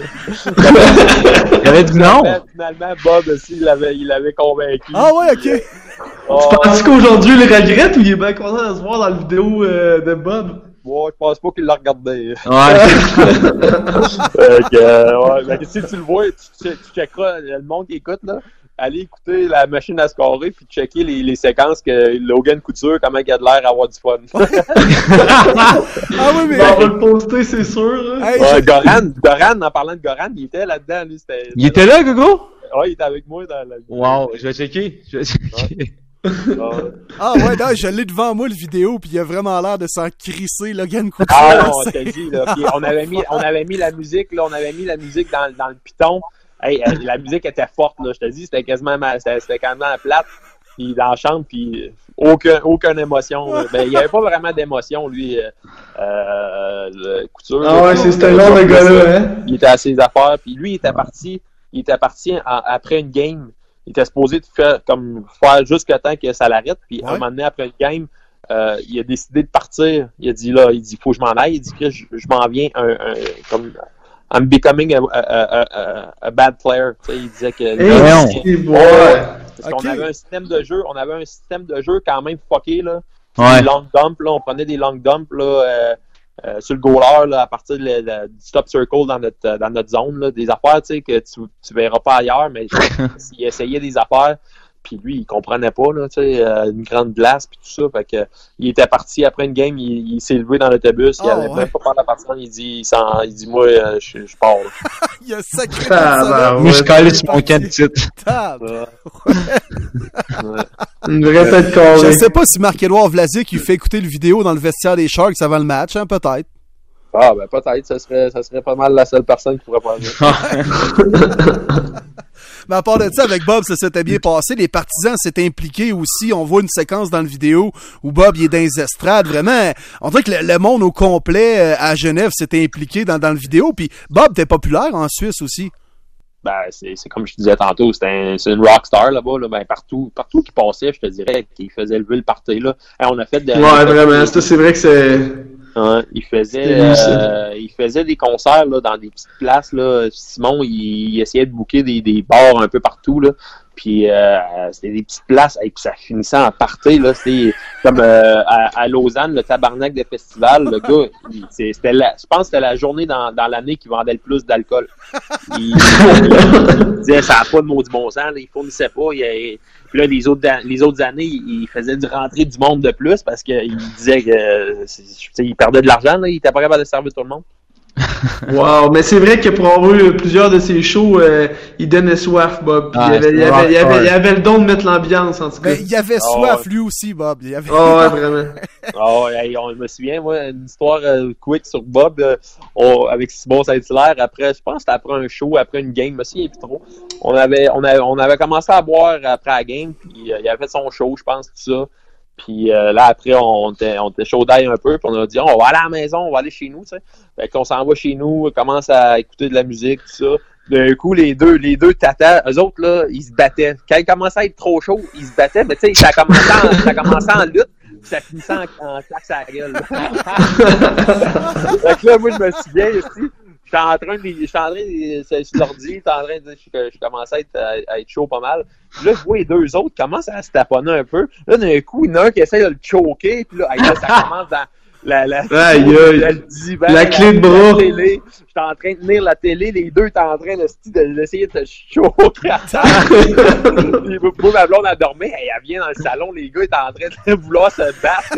S4: Il avait dit non.
S5: Finalement, Bob aussi, il l'avait, il l'avait convaincu.
S2: Ah, ouais, ok.
S5: Oh,
S3: Tu penses qu'aujourd'hui, il regrette ou il est bien content de se voir dans la vidéo euh, de Bob?
S5: ouais, je pense pas qu'il l'a regardé.
S4: Ouais.
S5: Fait que, euh, ouais, mais si tu le vois, tu, tu checkeras le monde qui écoute, là. Allez écouter la machine à scorer puis checker les, les séquences que Logan Couture, comment il a de l'air à avoir du fun.
S2: Ah, oui, mais.
S3: On va le poster, c'est sûr. Là.
S2: Hey,
S5: Ouais,
S2: je-
S5: Goran, Goran, en parlant de Goran, il était là-dedans, lui, c'était...
S4: Il était là, Gogo?
S5: Ouais, il était avec moi dans la...
S4: Wow, je vais checker. Je vais checker.
S5: Ouais.
S2: Ah, ouais, non, je l'ai devant moi, le vidéo, puis il a vraiment l'air de s'en crisser, Logan Couture.
S5: Ah non, on t'a dit, là. Puis on avait mis, on avait mis la musique, là, on avait mis la musique dans, dans le piton. Hey, euh, la musique était forte, là, je te dis, c'était quasiment, ma- c'était, c'était quasiment plate. Puis dans la chambre, puis aucun, aucune émotion. là. Ben, il n'y avait pas vraiment d'émotion, lui, euh, euh, le Couture.
S3: Ah
S5: là.
S3: ouais, c'est ce genre de gars-là, hein?
S5: Il était à ses affaires, puis lui, il était parti, il était parti en- après une game. Il était supposé de faire, comme, faire jusqu'à temps que ça l'arrête, puis
S2: Ouais.
S5: un moment donné, après une game, euh, il a décidé de partir. Il a dit, là, il dit, faut que je m'en aille. Il dit que je, je m'en viens, un, un, comme, I'm becoming a, a, a, a, a bad player. Tu sais, il disait que...
S3: Hey,
S4: non.
S3: c'est bon.
S5: Parce
S2: Ok.
S5: qu'on avait un système de jeu, on avait un système de jeu quand même fucké, là.
S4: Ouais.
S5: Des long dumps, là, on prenait des long dumps, là, euh, euh, sur le goaler, là, à partir de la- la- du stop circle dans notre, euh, dans notre zone, là. Des affaires, tu sais, que tu, tu verras pas ailleurs, mais il essayait des affaires, puis lui, il comprenait pas, là, tu sais, euh, une grande glace, puis tout ça, fait que, il était parti après une game, il, il s'est levé dans l'autobus, il
S2: Ah,
S5: avait
S2: ouais.
S5: même pas parlé à personne, il dit, il, s'en- il dit, moi, euh, je, je pars, là.
S2: Il a sacré
S3: Ah,
S2: comme ça,
S3: bah,
S2: là.
S4: Moi, je calais sur mon camp de titre.
S2: Tab.
S5: Ouais.
S3: Une vraie tête
S2: Je
S3: carrée.
S2: sais pas si Marc-Édouard Vlasic il fait écouter le vidéo dans le vestiaire des Sharks avant le match, hein, peut-être.
S5: Ah, ben, peut-être, ça serait, ça serait pas mal la seule personne qui pourrait pas dire.
S2: Mais à part de ça, avec Bob, ça s'était bien passé. Les partisans s'étaient impliqués aussi. On voit une séquence dans le vidéo où Bob, il est dans les estrades. Vraiment, on dirait que le, le monde au complet euh, à Genève s'était impliqué dans, dans le vidéo. Puis Bob, t'es populaire en Suisse aussi.
S5: Ben, c'est, c'est comme je disais tantôt, c'est, un, c'est une rockstar là-bas. Là. Ben, partout, partout qu'il passait, je te dirais qu'il faisait lever le party. Là. Hey, on a fait de,
S3: ouais, vraiment. Ça, c'est vrai que c'est...
S5: Ouais, il faisait euh, il faisait des concerts là, dans des petites places. Là. Simon, il, il essayait de booker des, des bars un peu partout. Là. Puis euh, c'était des petites places et puis ça finissait en party. Là. C'était comme euh, à, à Lausanne, le tabarnak des festivals. Le gars, il, c'était la, je pense que c'était la journée dans, dans l'année qui vendait le plus d'alcool. Il, il, il disait ça n'a pas de maudit bon sens, là, il fournissait pas. Il, puis là, les autres, les autres années, il faisait du rentrer du monde de plus parce qu'il disait que il perdait de l'argent, là, il était pas capable de servir tout le monde.
S3: Wow, mais c'est vrai que pour avoir eu plusieurs de ses shows, euh, il donnait soif, Bob. Puis ah, il, avait, il, avait, il, avait, il avait le don de mettre l'ambiance, en tout cas.
S2: Mais il avait soif, oh, lui aussi, Bob. Il avait...
S3: Oh, ouais, vraiment.
S5: Oh, hey, on me souvient, moi, une histoire euh, quick sur Bob, euh, on, avec Simon Saint-Hilaire, après, je pense que c'était après un show, après une game, je me souviens plus trop. On avait, on avait, on avait commencé à boire après la game, puis euh, il avait fait son show, je pense, tout ça. Puis euh, là, après, on était, on était chaud d'ail un peu, puis on a dit, oh, on va aller à la maison, on va aller chez nous, tu sais. Fait qu'on s'en va chez nous, on commence à écouter de la musique, tout ça. D'un coup, les deux, les deux tatas, eux autres, là, ils se battaient. Quand ils commençaient à être trop chauds, ils se battaient, mais tu sais, ça commençait en, ça commençait en lutte, puis ça finissait en, en claque à la gueule. Fait que là, moi, je me souviens aussi, j'étais en train de, j'étais en train de, sur l'ordi, j'étais en train de, je, je commençais à être, à, à être chaud pas mal. Puis là, je vois les deux autres commencent à se taponner un peu. Là, d'un coup, il y en a un qui essaie de le choquer, puis là, là ça commence dans la, la,
S3: aïe, aïe.
S5: la, le divan,
S3: la clé de bras.
S5: La télé. J'étais en train de tenir la télé, les deux étaient en train de, de, d'essayer de se choquer à terre. Moi, ma blonde a dormi, elle, elle vient dans le salon, les gars étaient en train de vouloir se battre.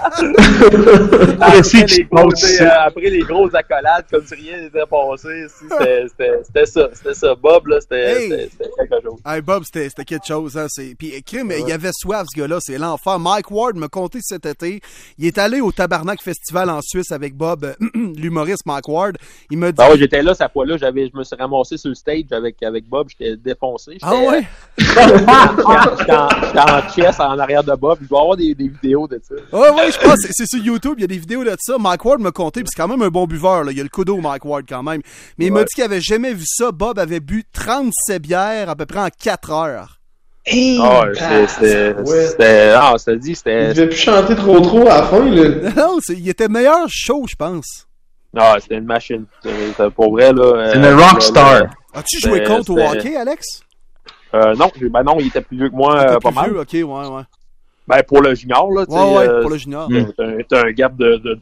S5: après, les gros, euh, après les grosses accolades, comme si rien n'était passé. C'était, c'était, c'était ça, c'était ça. Bob, là, c'était, hey. c'était, c'était quelque chose.
S2: Hey, Bob, c'était, c'était quelque chose. Hein, c'est... Puis, crime, ouais. Il y avait soif, ce gars-là, c'est l'enfer. Mike Ward m'a conté cet été. Il est allé au Tabarnak Festival en Suisse avec Bob, euh, l'humoriste Mike Ward. Il m'a dit...
S5: Ah ouais, j'étais là cette fois-là, j'avais, je me suis ramassé sur le stage avec, avec Bob, j'étais défoncé. J'étais,
S2: ah ouais?
S5: J'étais en, j'étais en, j'étais en chess en arrière de Bob, il doit y avoir des, des vidéos de ça.
S2: Ouais, ouais, je pense, c'est, c'est sur YouTube, il y a des vidéos de ça. Mike Ward m'a conté, puis c'est quand même un bon buveur, là. Il y a le couteau Mike Ward quand même. Mais il ouais. m'a dit qu'il avait jamais vu ça. Bob avait bu trente-sept bières à peu près en quatre heures.
S5: Hey, oh, c'était, c'était, ouais. c'était, ah, c'était dit, c'était...
S3: Il devait plus chanter trop trop à la fin, là.
S2: Non, c'est, il était meilleur chaud, je pense.
S5: Ah, c'était une machine. C'était pour vrai, là.
S4: C'est une rockstar.
S2: As-tu joué contre au hockey, Alex?
S5: Euh, non, ben non, il était plus vieux que moi, euh, pas mal.
S2: Vieux, ok, ouais, ouais.
S5: Ben, pour le junior, là, tu sais.
S2: Ouais, ouais,
S5: euh,
S2: pour le junior.
S5: T'as un, t'as un gap de, de,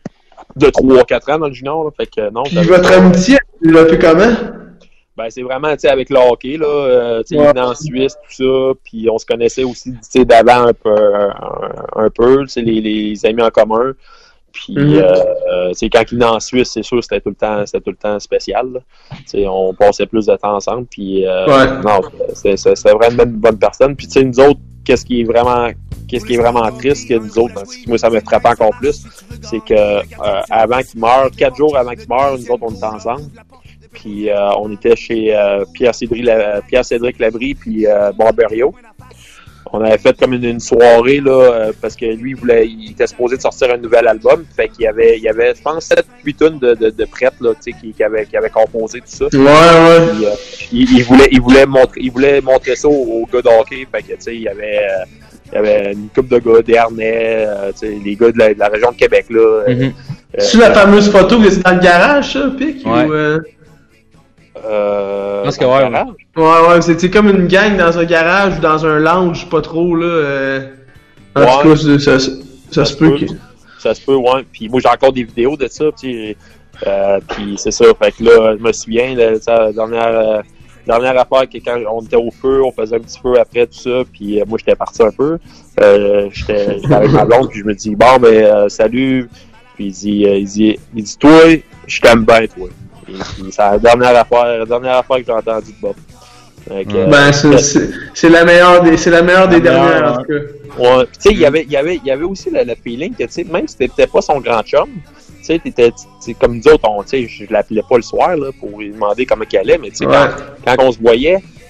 S5: de trois à quatre ans dans le junior, là. Fait que non.
S3: Puis votre amitié, tu l'as fait comment?
S5: Ben, c'est vraiment, tu sais, avec le hockey, là, euh, tu sais, ouais. Il venait en Suisse, tout ça, puis on se connaissait aussi, tu sais, d'avant un peu, un, un peu, tu sais, les, les amis en commun. Puis, mm-hmm. euh, c'est quand il venait en Suisse, c'est sûr, c'était tout le temps, c'était tout le temps spécial. Tu sais, on passait plus de temps ensemble. Puis, euh, ouais. non, c'est, c'est, c'est vraiment une bonne personne. Puis, tu sais, nous autres, qu'est-ce qui est vraiment, qu'est-ce qui est vraiment triste que nous autres, moi, ça me frappe encore plus, c'est que euh, avant qu'il meure, quatre jours avant qu'il meure, nous autres, on était ensemble. Puis, euh, on était chez euh, Pierre-Cédric, Pierre-Cédric Labrie puis euh, Barberio. On avait fait comme une, une soirée, là, euh, parce que lui, il voulait, il était supposé de sortir un nouvel album. Fait qu'il y avait, il y avait, je pense, sept huit tonnes de, de, de prêtres, là, tu sais, qui, qui avaient, qui avaient composé tout ça.
S3: Ouais, ouais.
S5: Puis, euh, il, il voulait, il voulait montrer, il voulait montrer ça aux, aux gars de hockey. Fait que, tu sais, il y avait, euh, il y avait une couple de gars, des Ernais, euh, tu sais, les gars de la, de la région de Québec, là.
S3: Mm-hmm.
S5: Euh,
S3: C'est euh, la fameuse photo que c'est dans le garage, ça, Pic?
S4: Ouais.
S3: Ou, euh...
S5: Euh,
S4: Parce que ouais, ouais.
S3: Ouais, ouais, c'était comme une gang dans un garage ou dans un lounge, pas trop, là. Euh... En
S5: ouais,
S3: tout cas, ça, ça, ça, ça se peut. Que...
S5: Ça se peut, ouais. Puis moi, j'ai encore des vidéos de ça, tu sais. Euh, puis c'est ça, fait que là, je me souviens, là, la dernière, euh, dernière affaire, que quand on était au feu, on faisait un petit feu après, tout ça, puis euh, moi, j'étais parti un peu. Euh, j'étais, j'étais avec ma blonde, puis je me dis, bon, ben, euh, salut. Puis il dit, euh, il dit, il dit, toi, je t'aime bien, toi. C'est la dernière affaire, la dernière affaire que j'ai entendue de Bob. Donc, euh,
S3: ben, c'est, c'est, c'est la meilleure des, c'est la meilleure des dernières, meilleure, en tout cas.
S5: Ouais. Puis, tu sais, il y avait, il y avait, il y avait aussi le, le feeling que, tu sais, même si t'étais pas son grand chum, tu sais, t'étais, t'sais, comme nous autres, on, tu sais, je l'appelais pas le soir, là, pour lui demander comment il allait, mais tu sais, ouais. quand, quand on se voyait,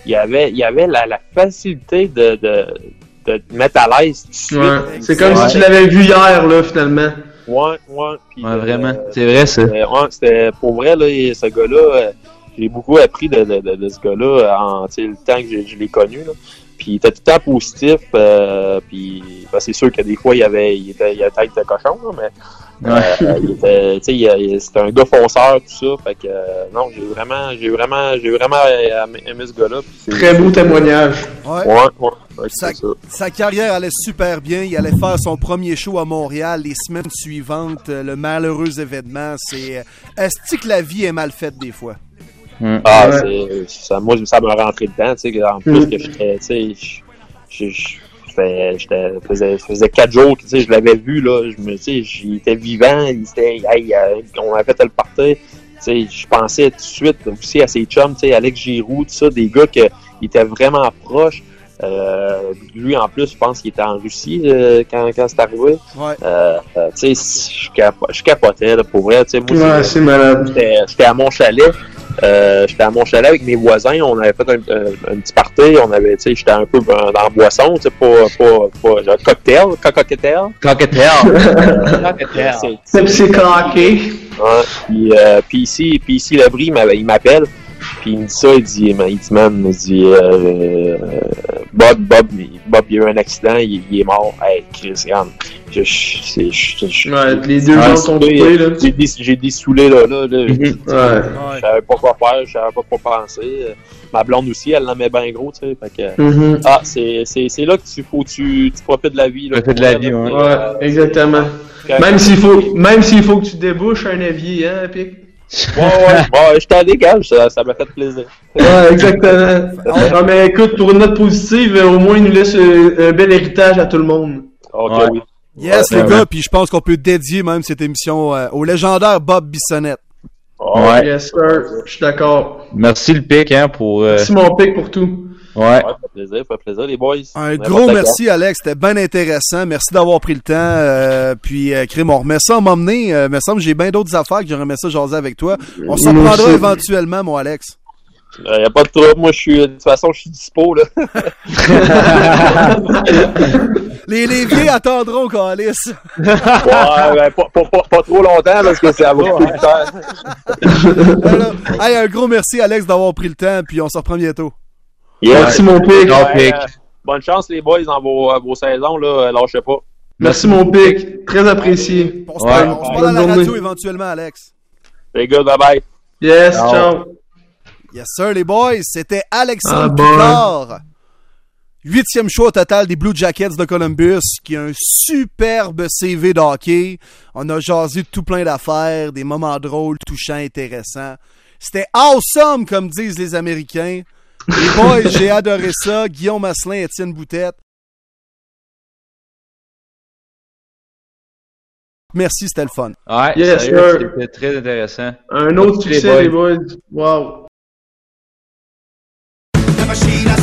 S5: il y avait, il y avait la, la facilité de, de, de te mettre à l'aise tout de suite.
S3: Ouais. C'est comme
S4: Ouais.
S3: si tu l'avais vu hier, là, finalement.
S5: Ouais, ouais. Puis,
S4: Ouais,
S5: euh,
S4: vraiment. C'est vrai, ça.
S5: euh, ouais, c'était pour vrai, là, et ce gars-là, euh, j'ai beaucoup appris de, de, de, de ce gars-là en, tu sais, le temps que je, je l'ai connu, là. Puis il était tout le temps positif, euh, puis ben, c'est sûr que des fois, il avait, il était, il avait tête de cochon, là, mais
S4: Ouais.
S5: euh, il était, tu sais, il, il- c'était un gars fonceur, tout ça, fait que euh, non, j'ai vraiment, j'ai vraiment, j'ai vraiment aimé, aimé ce gars-là. Puis c'est-
S3: Très beau témoignage.
S2: Ouais.
S5: Ouais, ouais, ouais,
S2: Sa,
S5: c'est ça.
S2: sa carrière allait super bien. Il allait faire son premier show à Montréal les semaines suivantes. euh, Le malheureux événement. C'est. euh, Est-ce que la vie est mal faite des fois?
S4: Mm.
S5: Ah,
S3: Ouais.
S5: c'est, ça, moi, ça m'a rentré dedans, tu sais, en plus que j'étais, tu sais, je, je, je, j'étais- j'étais- faisait, faisait quatre jours que, tu sais, je l'avais vu, là, je me, tu sais, j'étais vivant, il était, hey, euh, on avait fait le party, tu sais, je pensais tout de suite aussi à ses chums, tu sais, Alex Giroux, tout ça, des gars qui étaient vraiment proches. Euh, lui, en plus, je pense qu'il était en Russie euh, quand, quand c'est arrivé.
S2: Ouais.
S5: Euh, euh, tu sais, je capo- je capotais, là, pour vrai, tu sais, moi,
S3: Ouais,
S5: c'est-
S3: c'est malade.
S5: J'étais j'étais à mon chalet. Euh, j'étais à mon chalet avec mes voisins. On avait fait un, un, un petit party. On avait, tu sais, j'étais un peu dans, dans la boisson, tu sais, pas, pas, pas, genre cocktail, cocktail.
S4: Cocktail.
S5: C'est-
S3: C'est c'est craqué.
S5: Ouais. Puis, euh, puis ici, puis ici, le bris, il m'avait- il m'appelle. Puis il me dit ça, il dit, il dit, man, il dit, euh, euh, Bob, Bob, Bob, il y a eu un accident, il, il est mort. Hey, Chris, regarde. Je, je, c'est- je, je,
S3: Ouais, les deux
S5: Ouais,
S3: gens sont
S5: j'ai-
S3: coupés, là.
S5: J'ai des, j'ai des saoulés là, là. là.
S3: Ouais.
S5: Je savais pas quoi faire, je savais pas quoi penser. Euh, Ma blonde aussi, elle l'aimait bien gros, tu sais. Fait que,
S3: Mhm.
S5: ah, c'est, c'est, c'est là que tu faut tu, tu profites de la vie. Là,
S4: Profites de la vie, ouais.
S3: Ouais, exactement. Même s'il faut, même s'il faut que tu débouches un évier, hein, Pic?
S5: Ouais, ouais, ouais, je t'en dégage, ça, ça m'a fait plaisir.
S3: Ouais, exactement. Non, mais écoute, pour une note positive, euh, au moins, il nous laisse euh, un bel héritage à tout le monde.
S5: Ok,
S4: Ouais.
S5: oui.
S2: Yes,
S4: Ouais,
S2: les
S4: ouais.
S2: gars, puis je pense qu'on peut dédier même cette émission euh, au légendaire Bob Bissonnette.
S5: Oh,
S4: Ouais.
S3: Yes, sir. Je suis d'accord.
S4: Merci le pic, hein, pour. euh,
S3: Merci, mon Pic, pour tout.
S4: Ouais.
S5: Ouais, ça fait plaisir, ça fait plaisir, les boys.
S2: Un
S5: N'importe
S2: gros
S5: quand.
S2: merci, Alex. C'était bien intéressant. Merci d'avoir pris le temps. Euh, puis, euh, Crime, on remet ça à m'emmener. Euh, me semble que j'ai bien d'autres affaires que j'aimerais ça jaser avec toi. On s'en
S3: Moi
S2: reprendra
S3: aussi.
S2: éventuellement, mon Alex.
S5: Il euh, y a pas de trouble, moi, je suis, de toute façon, je suis dispo, là.
S2: Les léviers attendront, Calis.
S5: Ouais, ben, pas, pas, pas, pas trop longtemps, parce que ça va coûter plus cher.
S2: Alors, hey, un gros merci, Alex, d'avoir pris le temps. Puis, on se reprend bientôt.
S5: Yeah.
S3: Merci, mon Pic.
S4: Non,
S5: Ouais,
S4: Pic.
S5: euh, bonne chance, les boys, dans vos, euh, vos saisons, là. Lâchez pas.
S3: Merci, mon Pic. Très apprécié.
S2: On se
S4: Ouais.
S2: parle, on se parle à la
S3: Bonne
S2: radio
S3: journée.
S2: éventuellement, Alex.
S5: Les gars, bye bye.
S3: Yes,
S4: Ciao.
S3: ciao.
S2: Yes, sir, les boys. C'était Alexandre
S3: Ah, bon.
S2: Picard. Huitième choix au total des Blue Jackets de Columbus, qui a un superbe C V de hockey. On a jasé de tout plein d'affaires, des moments drôles, touchants, intéressants. C'était awesome, comme disent les Américains. Les boys, j'ai adoré ça. Guillaume Asselin, Étienne Boutette. Merci, c'était le fun.
S4: Ouais,
S3: Yes,
S4: sérieux,
S3: sir.
S4: c'était très intéressant.
S3: Un autre
S4: Merci, les
S3: succès, les boys. Wow.
S1: La machine